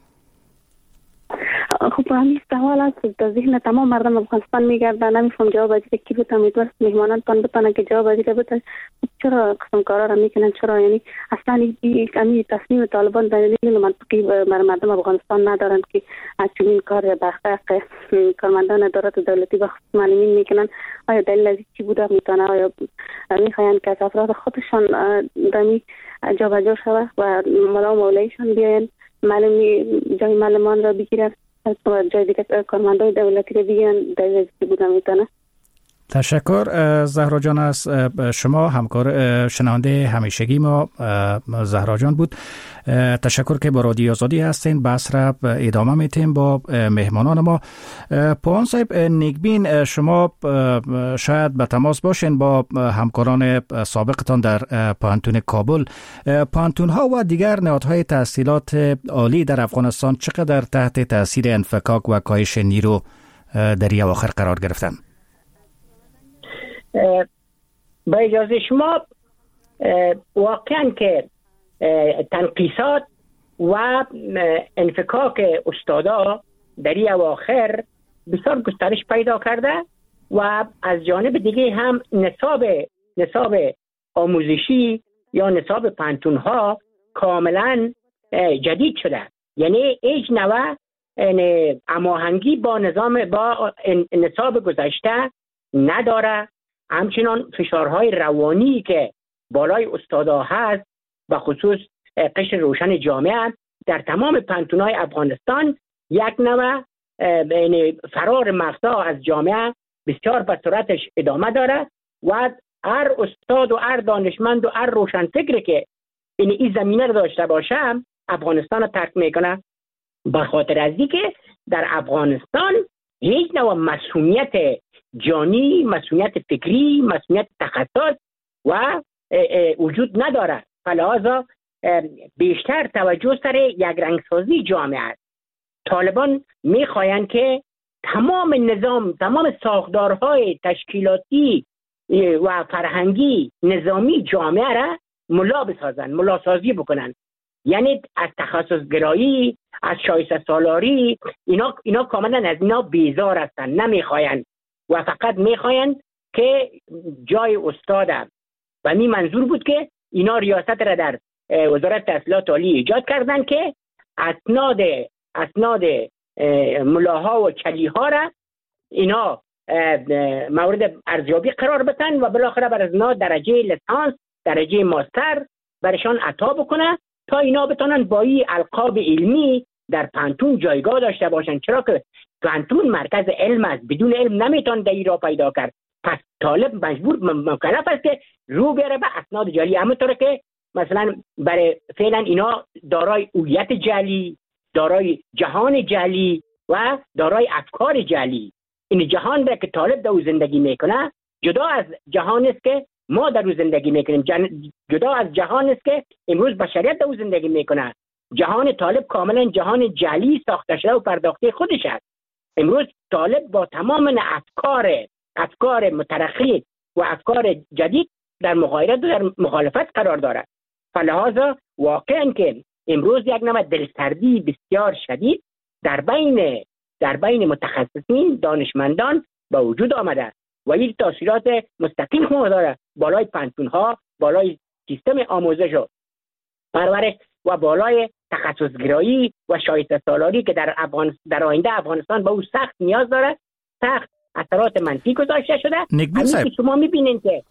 خب همین سوال است در ذهن تمام مردم افغانستان میگرده، نمیفهم جواب از کی بود. امیدوارم مهمانان تان بتونن که جواب از بده چرا قسم کارا را میکنن، چرا یعنی اصلا این تصمیم طالبان دلیل منطقی بر مردم افغانستان ندارند که از چنین کار به حق کارمندان ادارات دولتی و معلمین میکنن. آیا دلیل از چی بوده میتونه؟ آیا میخواین که از افراد خودشان دمی جابجا شوه و مولا و مولایشان بیاین جای معلمان را بگیرن و جای دیگه کارمندای دولتی را بگیرن؟ دلیل از چی بوده میتونه؟ تشکر. زهرا جان از شما، همکار شنونده همیشگی ما زهرا جان بود. تشکر که با رادیو آزادی هستین. بحث را ادامه میتیم با مهمانان ما. پوهان صاحب نیکبین، شما شاید به تماس باشین با همکاران سابقتان در پوهنتون کابل. پوهنتون ها و دیگر نهادهای تحصیلات عالی در افغانستان چقدر تحت تاثیر انفکاک و کاهش نیرو در این اواخر قرار گرفتن؟ با اجازه شما واقعا که تنقیصات و انفکاک استادا در این اواخر بسیار گسترش پیدا کرده و از جانب دیگه هم نصاب آموزشی یا نصاب پانتون ها کاملا جدید شده، یعنی هیچ نوع هماهنگی با نصاب گذشته نداره. همچنان فشارهای روانی که بالای استادا هست و خصوص قشر روشن جامعه در تمام پانتون‌های افغانستان یک نوع فرار مغزا از جامعه بسیار به سرعتش ادامه داره و هر استاد و هر دانشمند و هر روشنفکری که این زمینه رو داشته باشه افغانستان رو ترک میکنه، به خاطر از اینکه در افغانستان هیچ نوع مسئولیت جانی، مسئولیت فکری، مسئولیت تخصص و وجود نداره. فلحاظا بیشتر توجه سر یک رنگسازی جامعه است. طالبان میخواین که تمام نظام، تمام ساختارهای تشکیلاتی و فرهنگی نظامی جامعه را ملا بسازن، ملا سازی بکنن. یعنی از تخصص گرایی، از شایسته سالاری، اینا کاملا از اینا بیزار هستن، نمیخواین و فقط میخواین که جای استاد و می منظور بود که اینا ریاست را در وزارت تحصیلات عالی ایجاد کردن که اسناد ملاها و چلیها را اینا مورد ارزیابی قرار بدن و بالاخره بر از اینا درجه لیسانس، درجه ماستر برشان عطا بکنه تا اینا بتونن با این القاب علمی در پانتون جایگاه داشته باشن، چرا که پانتون مرکز علم است، بدون علم نمیتون در را پیدا کرد. پس طالب مکلف است که رو بیاره به اسناد جعلی، همونطور که مثلا برای فعلا اینا دارای هویت جعلی، دارای جهان جعلی و دارای افکار جعلی. این جهان را که طالب در او زندگی میکنه جدا از جهان است که ما در او زندگی میکنیم، جدا از جهان است که امروز بشریت در او زندگی میکنه. جهان طالب کاملا جهان جعلی ساخته شده و پرداخته خودش است. امروز طالب با تمام افکار مترقی و افکار جدید در مغایرت و در مخالفت قرار دارد. فلهذا واقعا که امروز یک نوع دلسردی بسیار شدید در بین متخصصین، دانشمندان به وجود آمده و این تاثیرات مستقیم خود داره بالای پانتون‌ها، بالای سیستم آموزش و پرورش و بالای تخصصگرایی و شایسته سالاری که در آینده افغانستان به او سخت نیاز داره، سخت اثرات منفی گذاشته شده. همین شما می‌بینید که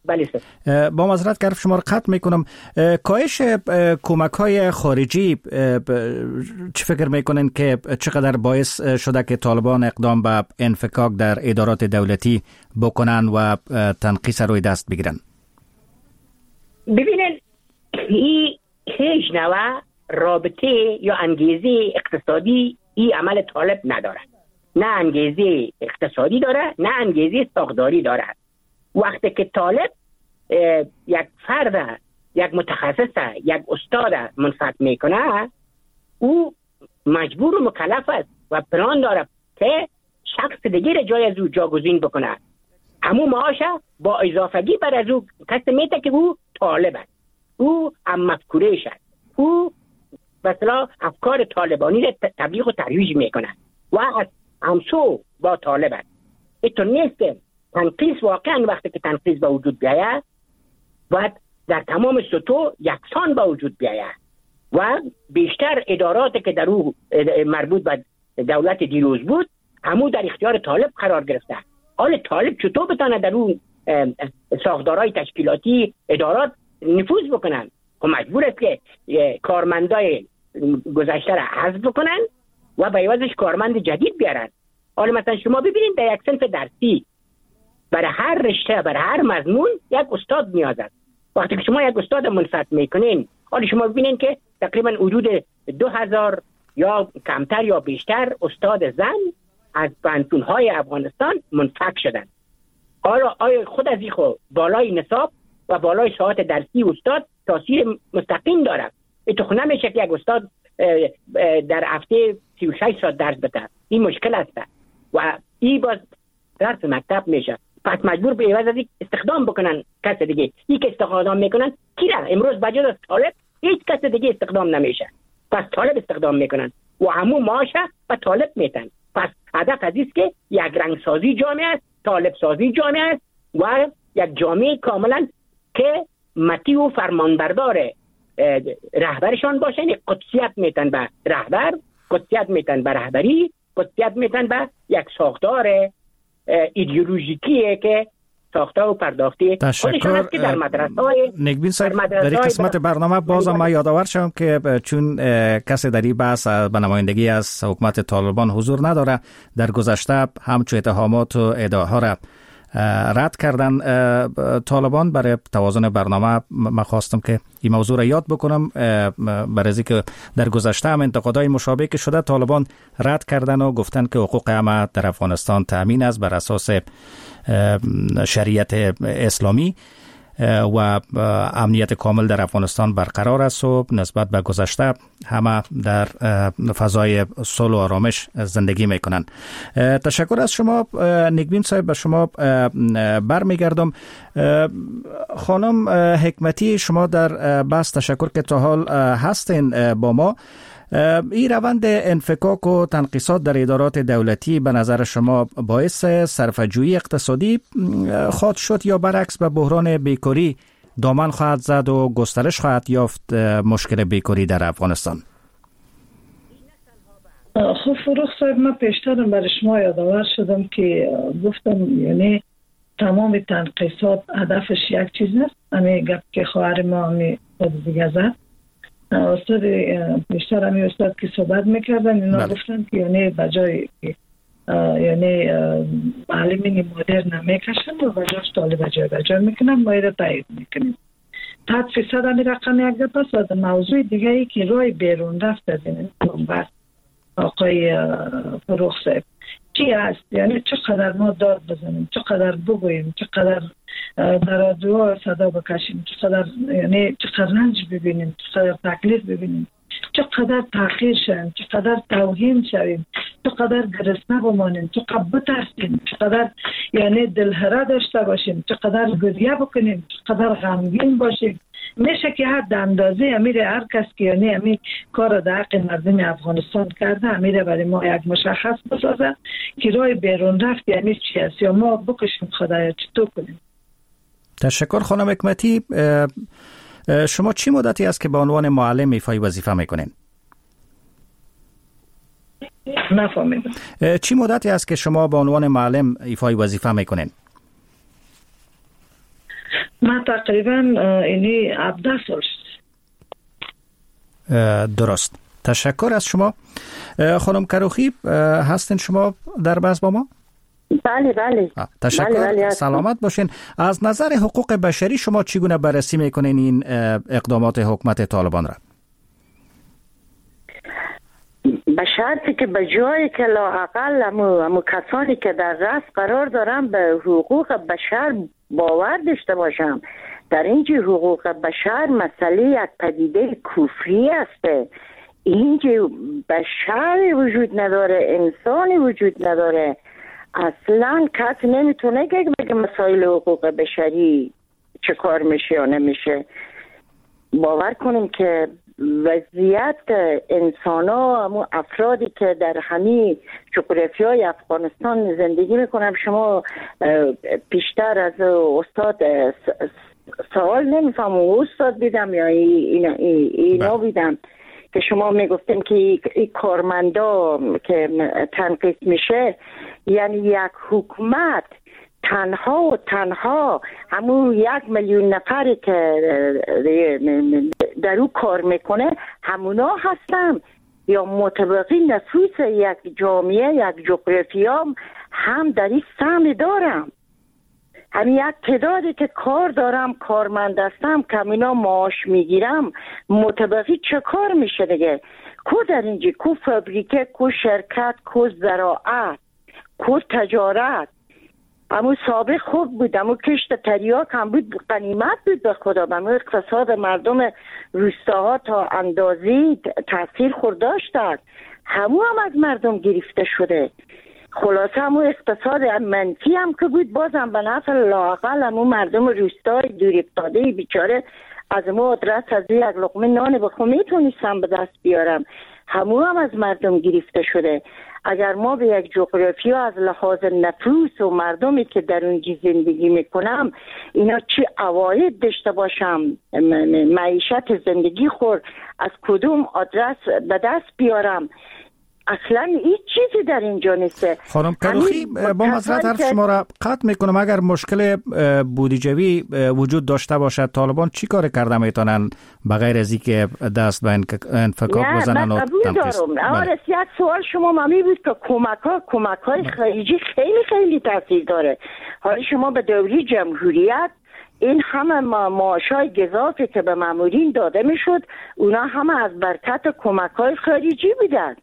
با معذرت که شما رو قطع میکنم، کاهش کمک‌های خارجی چه فکر میکنین که چقدر باعث شده که طالبان اقدام به انفکاک در ادارات دولتی بکنن و تنقیص روی دست بگیرن؟ ببینید این هیچ نوع رابطه یا انگیزه اقتصادی این عمل طالب نداره، نه انگیزه اقتصادی داره نه انگیزه ساختاری داره. وقتی که طالب یک فرد، یک متخصص، یک استاد منفعت میکنه، او مجبور و مکلف است و پلان داره که شخص دیگر جای از او جاگزین بکنه. همون معاش با اضافگی بر از او کسی میده که او طالب است، او هم مفکورش است، او مثلا افکار طالبانی را تبلیغ و ترویج میکنه و از همسو با طالب است. اینطور نیست که تنقیص واقعا وقتی که تنقیص به وجود بیاید باید در تمام سطوح یکسان به وجود بیاید و بیشتر اداراتی که در او مربوط به دولت دیروز بود همون در اختیار طالب قرار گرفته. حال طالب چطور بتانه در اون ساختارهای تشکیلاتی ادارات نفوذ بکنن؟ خب مجبور است که کارمندای گذشته را حذف بکنن و به عوضش کارمند جدید بیارن. حالا مثلا شما ببینید در یک صنف درسی برای هر رشته، برای هر مضمون یک استاد نیاز است. وقتی که شما یک استاد منفعت میکنین، حالا شما ببینید که تقریبا حدود 2000 یا کمتر یا بیشتر استاد زن از پانتون‌های افغانستان منفک شدن. حالا آیا خود از این خود بالای نصاب و بالای ساعت درسی استاد تاثیر مستقیم داره؟ این تو نمیشه که یک استاد در هفته 36 ساعت درس بده. این مشکل است و این باز درس مکتب میشه. پس مجبور به عوض از استخدام بکنن کس دیگه. این که استخدام میکنن کی را؟ امروز بجز از طالب هیچ کس دیگه استخدام نمیشه. پس طالب استخدام میکنن و همون معاشه و طالب میتن. پس هدف از است که یک رنگسازی جامعه است، طالب سازی جامعه است و یک جامعه کاملا که مطیع و فرمانبردار رهبرشان باشه. یعنی قدسیت میتن به رهبر، قدسیت میتن به رهبری، قدسیت میتن به یک ساختار ایدئولوژیکیه که ساخته و پرداخته. تشکر نگبین صاحب. در این قسمت برنامه بازم ما یادآور شدم که چون کسی در این بحث به نمایندگی از حکومت طالبان حضور نداره، در گذشته همچون اتهامات و ادعاها را رد کردن طالبان. برای توازن برنامه من خواستم که این موضوع را یاد بکنم، برای از اینکه در گذشته هم انتقادهای مشابه که شده طالبان رد کردن و گفتن که حقوق همه در افغانستان تامین است بر اساس شریعت اسلامی. و امنیت کامل در افغانستان برقرار است و نسبت به گذشته همه در فضای صلح و آرامش زندگی میکنند. تشکر از شما نیکبین صاحب. به شما برمیگردم. خانم حکمتی، شما در بحث تشکر که تا حال هستین با ما. این روند انفکاک و تنقیصات در ادارات دولتی به نظر شما باعث صرفه‌جویی اقتصادی خواهد شد یا برعکس به بحران بیکاری دامن خواهد زد و گسترش خواهد یافت مشکل بیکاری در افغانستان؟ خب فروخ صاحب، من پیشترم برای شما یادآور شدم که گفتم یعنی تمام تنقیصات هدفش یک چیز است. همین گپ که خواهر ما همین دیگه زد، استاد بیشتر همی استاد که صحبت میکردن اینا گفتن که یعنی بجای یعنی معلمین مدرن نمیکشن و بجاش طالب بجای میکنن، ما ایره تایید میکنیم. 100% همی رقم یک گپ است. موضوع دیگه ای که رای بیرون رفت از این بس آقای فروخ صاحب چی هست؟ یعنی چقدر ما داد بزنیم، چقدر بگوییم، چقدر در رادیو صدا بکشیم، چقدر یعنی چقدر رنج ببینیم، چقدر تکلیف ببینیم، چقدر تأخیر شویم، چقدر توهین شویم، چقدر گرسنه بمانیم، چقدر بترسیم، چقدر یعنی دلهره داشته باشیم، چقدر گریه بکنیم، چقدر غمگین باشیم. میشه که حد اندازه امیر هر کس که یعنی امیر کار در حق مردم افغانستان کرده امیر برای ما یک مشخص بسازه که رای بیرون رفت امیر چی است یا ما بکشیم خدایا چطور کنیم. تشکر خانم حکمتی. شما چی مدتی است که به عنوان معلم ایفای وظیفه میکنین؟ نفهمیدم. چی مدتی است که شما به عنوان معلم ایفای وظیفه میکنین؟ من تقریبا اینی 17 سال شد. درست. تشکر از شما. خانم کروخی هستین شما در بحث با ما؟ بله. تشکر. بله. سلامت باشین. از نظر حقوق بشری شما چگونه بررسی میکنین این اقدامات حکومت طالبان را؟ به شرطی که به جایی که لااقل همو کسانی که در رأس قرار دارن به حقوق بشر باور داشته باشم. در اینجا حقوق بشر مسئله یک پدیده کفری است. اینجا بشر وجود نداره، انسانی وجود نداره. اصلا کسی نمیتونه که بگه مسائل حقوق بشری چه کار میشه یا نمیشه. باور کنیم که وضعیت انسان ها، افرادی که در همین جغرافیای افغانستان زندگی میکنن، شما پیشتر از استاد سوال نمیفهمم، استاد بیدم یا اینا بیدم که شما میگفتیم که این کارمندا که تنقیص میشه، یعنی یک حکومت تنها همون 1 میلیون نفری که در او کار میکنه همونا هستن یا مطابقی نفوس یک جامعه، یک جغرافیا هم در این سهم دارم. هم یک تعدادی که کار دارم، کارمند هستم، کمینا معاش میگیرم، مطابقی چه کار میشه دیگه؟ کو در اینجا کو فابریکه، کو شرکت، کو زراعت، کو تجارت. امو سابق خوب بود، امو کشت تریاک هم بود، غنیمت بود به خدا. امو اقتصاد مردم روستاها تا اندازی تاثیر خورداشتند، همو هم از مردم گرفته شده. خلاصه همو اقتصاد منفی هم که بود، بازم به نفع لااقل همو مردم روستای دور افتاده بیچاره از ما آدرس از یک لقمه نان بخو میتونستم به دست بیارم. همو هم از مردم گرفته شده. اگر ما به یک جغرافیا از لحاظ نفوس و مردمی که در اونجا زندگی میکنم اینا چی عواید داشته باشم، معیشت زندگی خور از کدوم آدرس به دست بیارم، اصلا هیچ چیزی در اینجا نیسته. خانم کروخی، با معذرت حرف شما را قطع میکنم، اگر مشکل بودجوی وجود داشته باشد طالبان چی کار کرده میتونن بغیر از اینکه دست به انفکاک بزنن و تنقیص؟ یک سوال شما مامی بود که کمک های خارجی خیلی تاثیر داره. حالا شما به دوره جمهوریت این همه معاشای گزافی که به مامورین داده میشد اونا همه از برکت کمک های خارجی بودن.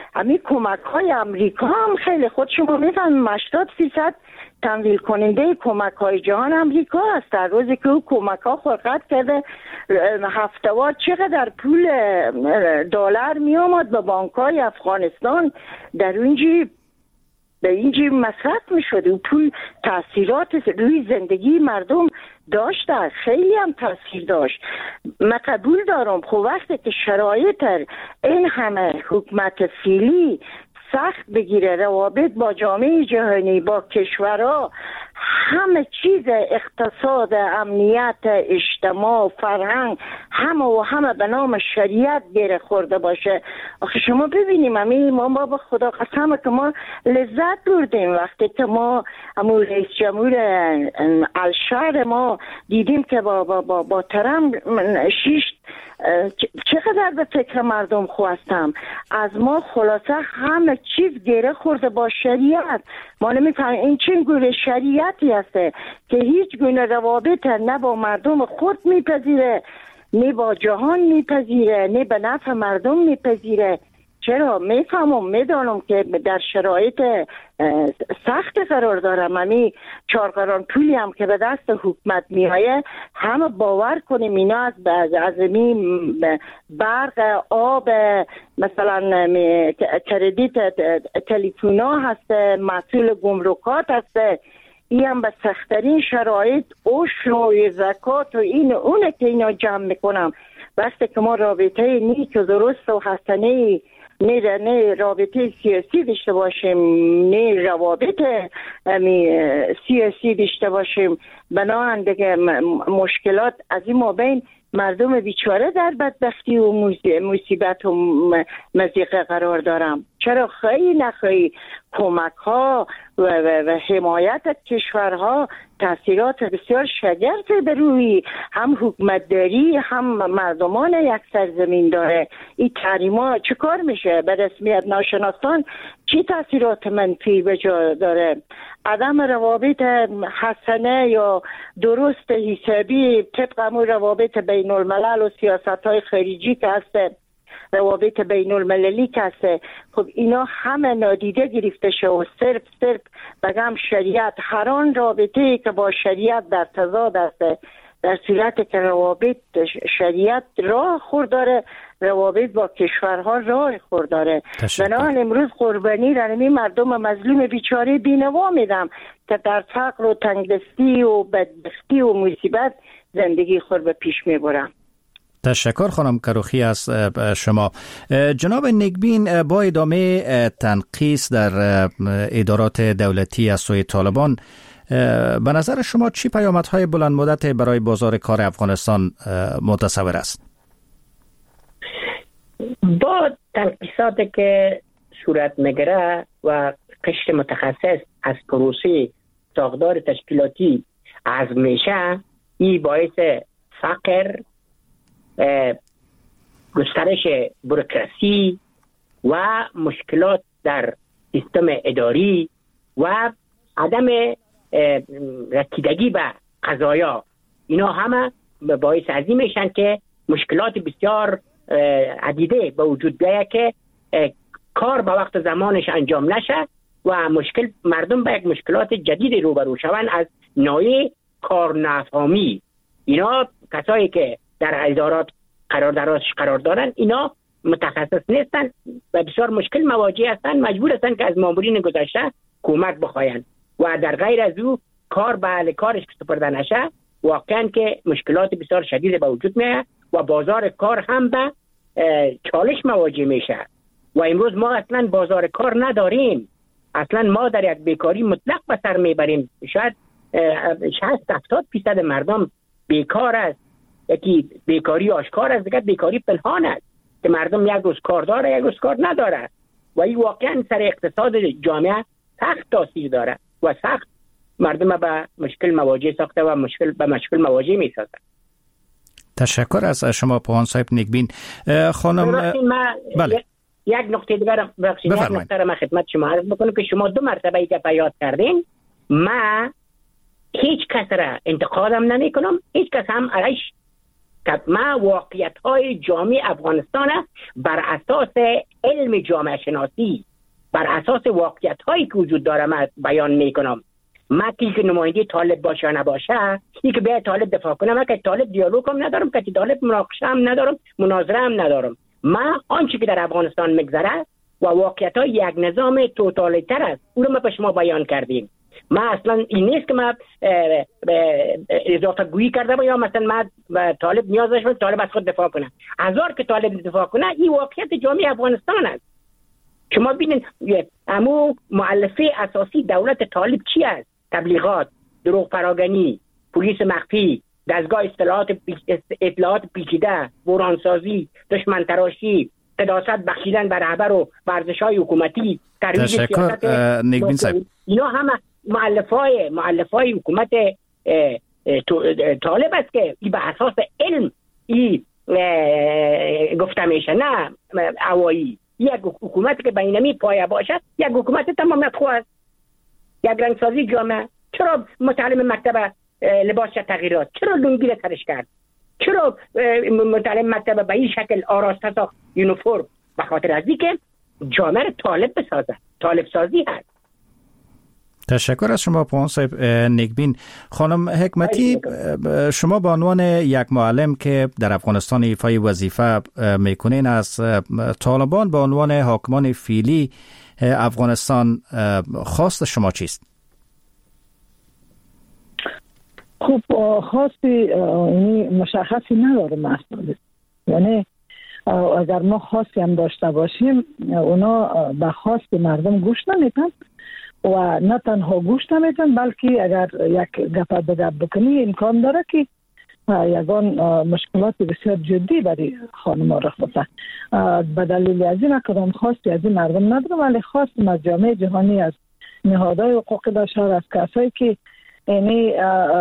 همین کمک های امریکا هم خیلی خود شما میفهمید 80% تمویل کننده کمک های جهان امریکا است. در روزی که او کمک ها خلقت کرده هفته‌وار چقدر پول دلار می آمد به بانک های افغانستان در اونجی به اینجی مصرف می شده. و پول تاثیرات روی زندگی مردم داشته، خیلی هم تاثیر داشت. من قبول دارم خب وقتی که شرایط این همه حکومت فعلی سخت بگیره، روابط با جامعه جهانی، با کشورها، همه چیز، اقتصاد، امنیت، اجتماع، فرهنگ، همه به نام شریعت گره خورده باشه. آخه شما ببینیم ما با خدا قسم که ما لذت بردیم وقتی که ما رئیس جمهور الشهر ما دیدیم که با ترم چقدر به فکر مردم خواستم. از ما خلاصه همه چیز گره خورده با شریعت. ما نمیفهمیم این چه گونه شریعتی هسته که هیچ گونه روابط نه با مردم خود میپذیره، نه با جهان میپذیره، نه به نفع مردم میپذیره. چرا؟ میدانم که در شرایط سخت قرار دارم. همی 4 قران پولی هم که به دست حکومت میایه، همه باور کنیم اینا از برق، آب، مثلا کردیت تلفونا هست، مسئول گمرکات هست. این هم به سخت‌ترین شرایط عشر و زکات و این اونه که اینا جمع میکنم. وقتی که ما رابطه نیک و درست و حسنه نه رابطه سیاسی داشته باشیم، نه روابط سیاسی داشته باشیم، بنابراین دیگه مشکلات از این مابین مردم بیچاره در بدبختی و مصیبت و مضیقه قرار دارم. چرا خیلی نخواهی کمک ها و حمایت کشورها تاثیرات بسیار شگرفی به روی هم حکومتداری هم مردمان یک سرزمین داره. این تحریم ها چه کار میشه؟ به رسمیت ناشناسان چی تاثیرات منفی به جا داره؟ عدم روابط حسنه یا درست حسابی طبق همون روابط بین الملل و سیاست های خارجی که هست، روابط بین المللی که هست، خب اینا همه نادیده گرفته شه و صرف بگم شریعت، هر آن رابطه‌ای که با شریعت در تضاد است، در صورت که روابط شریعت راه خورداره، روابط با کشورها راه خورداره. بنابراین امروز قربانی رنمی مردم مظلوم بیچاره بینوا میدم که در فقر و تنگدستی و بدبختی و مصیبت زندگی خود به پیش میبرم. تشکر خانم کروخی از شما. جناب نیکبین، با ادامه تنقیص در ادارات دولتی از سوی طالبان، به نظر شما چی پیامدهای بلند مدت برای بازار کار افغانستان متصور است؟ با تنقیصاتی که صورت میگیره و قشر متخصص از پروسه ساختار تشکیلاتی از میشه، این باعث فقر، گسترش بوروکراسی و مشکلات در سیستم اداری و عدم رسیدگی به قضایا، اینا همه باعث از این میشن که مشکلات بسیار عدیده به وجود بیاید که کار به وقت زمانش انجام نشه و مردم به یک مشکلات جدید روبرو شوند از نوع کارنفهمی. اینا کسایی که در ادارات قرار دارن اینا متخصص نیستن و بسیار مشکل مواجه هستن، مجبور هستن که از مامورین گذشته کمک بخواین و در غیر از او کار به اهل کارش که سپرده نشه، واقعا که مشکلات بسیار شدید به وجود میاد و بازار کار هم به چالش مواجه میشه. و امروز ما اصلا بازار کار نداریم، اصلا ما در یک بیکاری مطلق به سر میبریم. شاید 60-70% مردم بیکار است. یکی بیکاری آشکار است، دیگه بیکاری پنهان است که مردم یک روز کار داره یک روز کار نداره و این واقعا سر اقتصاد جامعه سخت تاثیر داره و سخت مردم به مشکل مواجه ساخته و مشکل مواجه می سازه. تشکر از شما پوهان صاحب نیکبین. خانم بله. یک نکته دیگر من خدمت شما عرض بکنم که شما 2 مرتبه ای که یاد کردین، من هیچ کس را انتقادم نمی کنم، هیچ کس هم علیش، که ما واقعیت های جامعه افغانستان بر اساس علم جامعه شناسی بر اساس واقعیت هایی که وجود داره من بیان میکنم. من که نماینده طالب باشه یا نباشه، این که به طالب دفاع کنم، من که طالب دیالوگ هم ندارم، که طالب مناقشه هم ندارم، مناظره هم ندارم. من آنچه که در افغانستان میگذره و واقعیت های یک نظام توتالیتر است، اون رو ما به شما بیان کردیم. من اصلا این نیست که من اضافه گویی کرده با یا مثلا من طالب نیاز داشتم طالب از خود دفاع کنه. هزار که طالب دفاع کنه، این واقعیت جامعه افغانستان است. شما ببینید امو مؤلفه اساسی دولت طالب چی است؟ تبلیغات، دروغ پراگنی، پلیس مخفی، دستگاه اطلاعات پیچیده، ورانسازی، دشمن تراشی، قداست بخشیدن بر رهبر و ورزش‌های حکومتی، ترویج سیاست نیکبین صاحب. اینا همه مؤلفه‌های حکومت طالب است که به اساس علم گفته میشه، نه هوایی. یک حکومت که بینمی پایه باشد یک حکومت تمامیت خو است. یک رنگسازی جامعه. چرا متعلم مکتب لباس تغییرات؟ چرا لنگی را ترش کرد؟ چرا متعلم مکتب به این شکل آراسته ساخت یونیفرم؟ به خاطر از اینکه جامعه را طالب بسازد. طالب سازی هست. تشکر از شما پوان صاحب نیکبین. خانم حکمتی، شما به عنوان یک معلم که در افغانستان ایفای وظیفه میکنین، از طالبان به عنوان حاکمان فعلی افغانستان خواست شما چیست؟ خب خواستی مشخصی نداره مسئله. یعنی اگر ما خواستی هم داشته باشیم، اونا به خواست مردم گوش نمیدن و نه تنها گوش نمیدن، بلکه اگر یک گپ به گپ بکنی امکان داره که یگان مشکلات بسیار جدی برای خانم رخ بده. به دلیل از این کدام خواستی از این مردم ندارم، ولی خواستم از جامعه جهانی، از نهادهای حقوق بشر، از کسایی که یعنی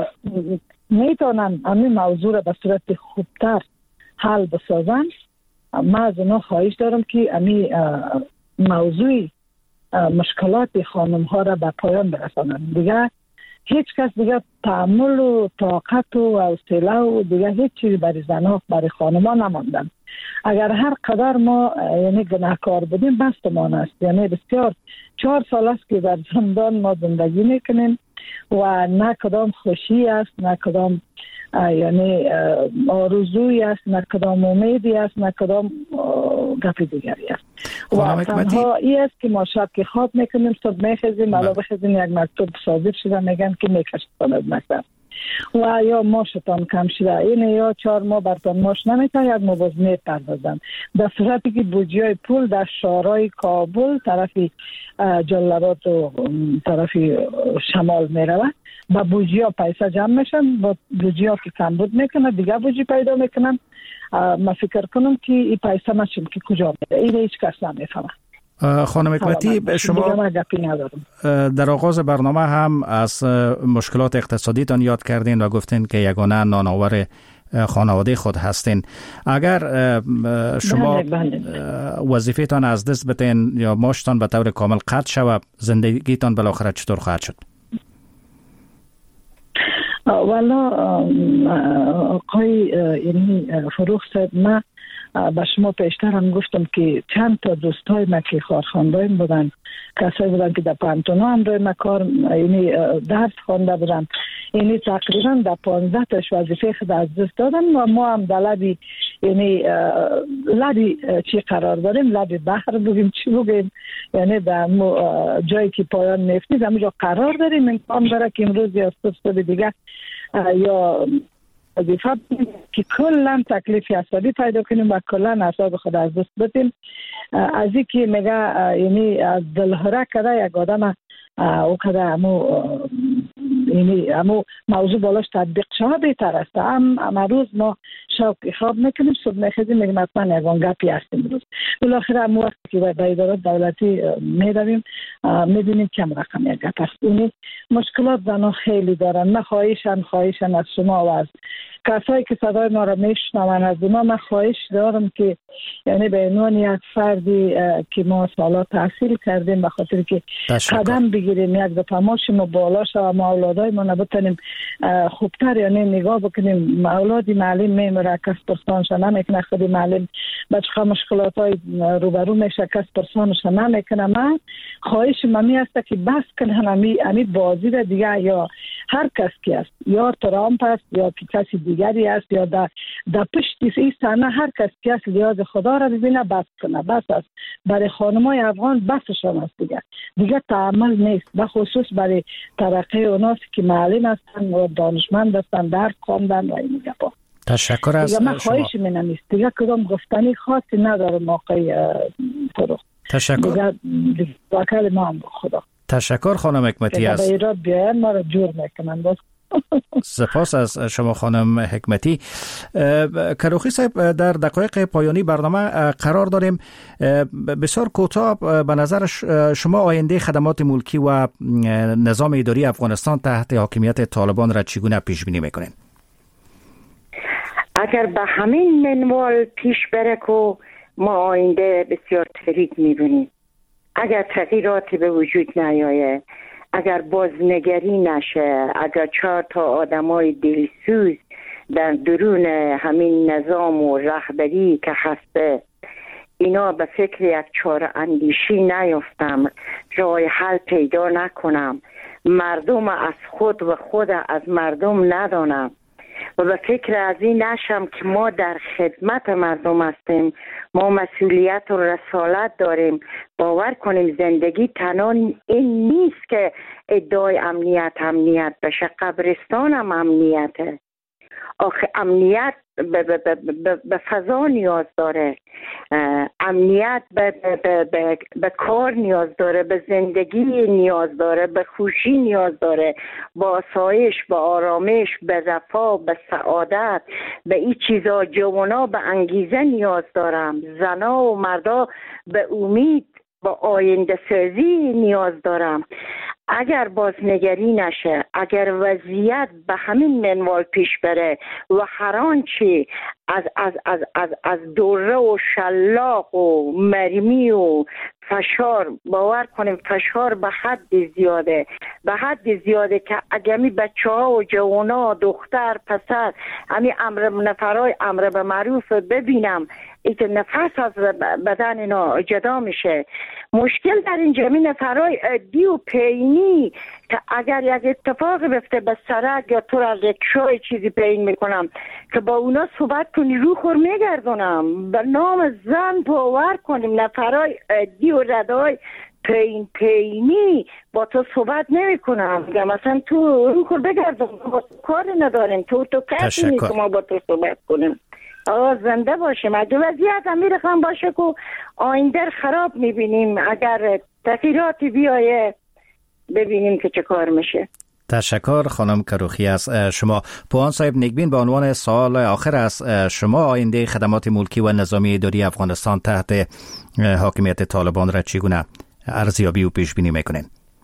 میتونن همین موضوع را به صورت خوبتر حل بسازن. من از اونا خواهش دارم که همین موضوع مشکلات خانم ها را به پایان برسانن. دیگه هیچ کس دیگه تحمل و طاقت و حوصله و دیگه هیچ چیزی برای زنها برای خانم ها نماندن. اگر هر قدر ما یعنی گناهکار بودیم بستمان است. یعنی بسیار 4 سال است که در زندان ما زندگی میکنیم و نه کدام خوشی است، نه کدام یعنی آرزویی است، نه کدام امیدی است، نه کدام گپ دیگری است. و تنها این است که ما شب که خواب میکنیم صبح میخیزیم علاوه بخیزیم یک مکتوب صادر شده میگن که میکشتاند مکتب و یا ماشتان کم شده این یا 4 ماه برتان ماش نمیتن یک مباز میپردازن. در صورتی که بودجه های پول در شهرهای کابل طرفی جلالات و طرفی شمال میروه، با بودجه ها پیسه جمع میشن، با بودجه ها که کمبود میکنن دیگه بودجه پیدا میکنن. ما فکر کنم که این پیسه ماشیم که کجا میره، این هیچ کس نمیفهمه. خانم حکمتی، شما در آغاز برنامه هم از مشکلات اقتصادیتان یاد کردین و گفتین که یگانه نانآور خانواده خود هستین. اگر شما وظیفه‌تان از دست بتین یا ماشتان به طور کامل قطع شود، زندگیتان بالاخره چطور خواهد شد؟ والا آقای یعنی فروخ صاحب، من به شما پیشتر هم گفتم که چند تا دوستای ما که کارخواندایم بودن، کسایی بودن که در پانتونا هم روی مکار یعنی درس خوانده بودن، یعنی تقریبا در 15 تاش وظیفه خود از دست دادن و ما هم در لبی یعنی لبی چی قرار داریم، لبی بحر بگیم چی بگیم، یعنی در جایی که پایان نفتی در اونجا قرار داریم. امکان داره که امروز یا صبح دیگه یا وظیفه که کلا تکلیف حسابی پیدا کنیم و کلا اعصاب خود از دست بدیم. از این که میگه یعنی از دلهره کده یک آدم او کده همو موضوع بالاش تطبیق شود بهتر است. هم روز ما شب خواب میکنیم، صبح میخیزیم میگیم حتما یکان گپی هستیم. روز بالاخره هم وقتی که به ادارات دولتی میرویم میبینیم کم رقم یک گپ است. یعنی مشکلات زنها خیلی دارن. من خواهشن از شما و از کسایی که صدای ما را میشنون، از اونا من خواهش دارم که یعنی به عنوان یک فردی که ما سالا تحصیل کردیم به خاطر که قدم بگیریم یک دفعه ماشیم و بالا شد و ما اولادای ما نبتنیم خوبتر یعنی نگاه بکنیم. اولادی معلم میمره میره، کس پرسانش نمیکنه، خود معلم بچه مشکلات های روبرو میشه، کس پرسانش نمیکنه. من خواهش ممی است که بس کنه همی بازی را دیگه، یا هر کس که است، یا ترامپ است یا کسی دیگری است، یا در پشت این صحنه هر کس که است لیاز خدا را ببینه، بس کنه. بس است برای خانمای افغان، بسشان است دیگه تعامل نیست، به خصوص برای ترقی اوناست که معلم هستن و دانشمند هستن، درک خواندن و این گپا. تشکر از شما. من خواهش منم دیگه کدام گفتنی خاصی ندارم آقای فروخ. تشکر. دیگه وکل ما هم خدا. تشکر خانم حکمتی از ایراد بیاین ما را جور میکنن. باز سپاس از شما خانم حکمتی. کروخی صاحب، در دقایق پایانی برنامه قرار داریم. بسیار کوتاه به نظر شما آینده خدمات ملکی و نظام اداری افغانستان تحت حاکمیت طالبان را چگونه پیش بینی میکنین؟ اگر به همین منوال پیش بره که ما آینده بسیار تاریک میبینیم، اگر تغییراتی به وجود نیاید، اگر بازنگری نشه، اگر 4 آدمای دلسوز در درون همین نظام و رهبری که هسته اینا به فکر یک چاره اندیشی نیفتم، راه حل پیدا نکنم، مردم از خود و خود از مردم ندانم و به فکر از این نشم که ما در خدمت مردم هستیم، ما مسئولیت و رسالت داریم. باور کنیم زندگی تنها این نیست که ادعای امنیت بشه، قبرستان هم امنیته. آخه امنیت به فضا نیاز داره، امنیت به کار نیاز داره، به زندگی نیاز داره، به خوشی نیاز داره، به آسایش، به آرامش، به رفاه، به سعادت، به این چیزا. جوانا به انگیزه نیاز دارم، زنا و مردا به امید، با آینده سازی نیاز دارم. اگر بازنگری نشه، اگر وضعیت به همین منوال پیش بره و هر آنچه از دوره و شلاق و مرمی و فشار، باور کنیم فشار به حد زیاده که اگر می بچه ها و جوانا، دختر، پسر، همی امر به معروف ببینم ایت نفس از بدن اینا جدا میشه. مشکل در این جمعی نفرای عادی و پینی که اگر یک اتفاق بفته به سرک یا تو از رکشای چیزی پین میکنم که با اونا صحبت کنی رو خور میگردونم به نام زن. باور کنیم نفرای عادی و ردای پینی با تو صحبت نمی کنم، مثلا تو رو خور بگردون، با کار نداریم، تو کسی نیست که ما با تو صحبت کنیم. زنده باشیم. اگه وضعیت امیرخان باشه که آینده خراب میبینیم، اگر تغییراتی بیایه ببینیم که چه کار میشه. تشکر خانم کروخی از شما. پوان صاحب نیکبین، به عنوان سوال آخر از شما آینده خدمات ملکی و نظامی اداری افغانستان تحت حاکمیت طالبان را چگونه ارزیابی و پیش بینی میکنین؟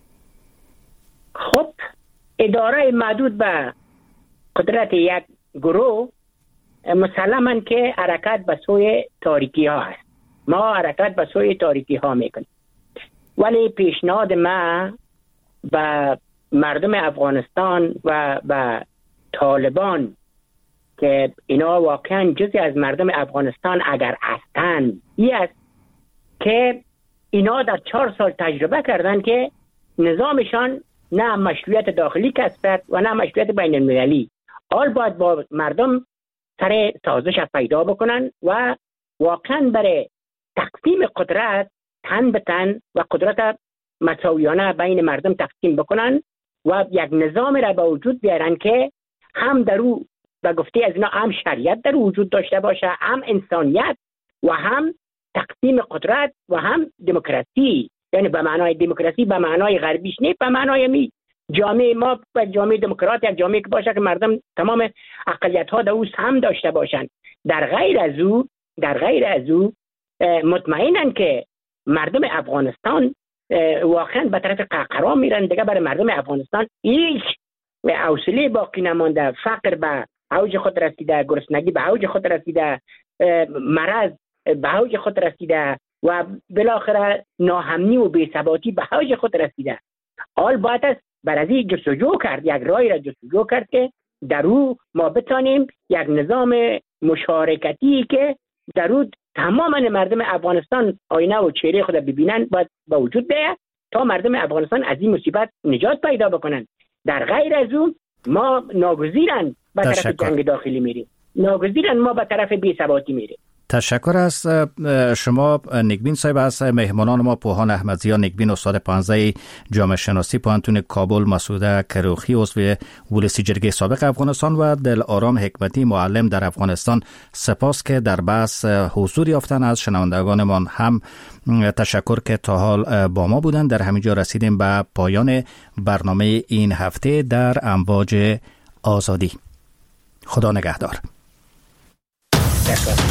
خب اداره محدود به قدرت یک گروه مسلماً که حرکت به سوی تاریکی ها است. ما حرکت به سوی تاریکی ها میکنیم، ولی پیشنهاد ما به مردم افغانستان و به طالبان که اینا واقعا جزی از مردم افغانستان اگر هستند، این است که اینا در 4 سال تجربه کردن که نظامشان نه مشروعیت داخلی کسبت و نه مشروعیت بین المللی. حال باید با مردم سر سازش پیدا بکنن و واقعا برای تقسیم قدرت تن به تن و قدرت مساویانه بین مردم تقسیم بکنن و یک نظام را به وجود بیارن که هم در او و گفته از اینا هم شریعت در وجود داشته باشه، هم انسانیت و هم تقسیم قدرت و هم دموکراسی. یعنی به معنای دموکراسی به معنای غربیش نه، به معنای جامعه ما و جامعه دموکرات یک جامعه که باشه که مردم تمام اقلیت ها در او هم داشته باشند. در غیر از او مطمئنن که مردم افغانستان واقعا به طرف قهقرا میرن. دیگه برای مردم افغانستان هیچ حوصله باقی نمانده. فقر به اوج خود رسیده، گرسنگی به اوج خود رسیده، مرض به اوج خود رسیده و بالاخره ناامنی و بی‌ثباتی به اوج خود رسیده. حال باید است بر از این جستجو کرد، یک رای را جستجو کرد که در او ما بتانیم یک نظام مشارکتی که در تمام مردم افغانستان آینه و چهره خود ببینن باید با وجود بیاید تا مردم افغانستان از این مصیبت نجات پیدا بکنن. در غیر از اون ما ناگزیرن به طرف جنگ داخلی میریم، ناگزیرن ما به طرف بی‌ثباتی میریم. تشکر از شما نگبین صاحب. از مهمانان ما پوهان احمدزیا نگبین، استاد 15 جامعه شناسی پوهنتون کابل، مسعوده کروخی عضو ولسی جرگه سابق افغانستان و دلارام حکمتی معلم در افغانستان، سپاس که در بحث حضور یافتن. از شنوندگانمان هم تشکر که تا حال با ما بودن. در همینجا رسیدیم به پایان برنامه این هفته در امواج آزادی. خدا نگهدار.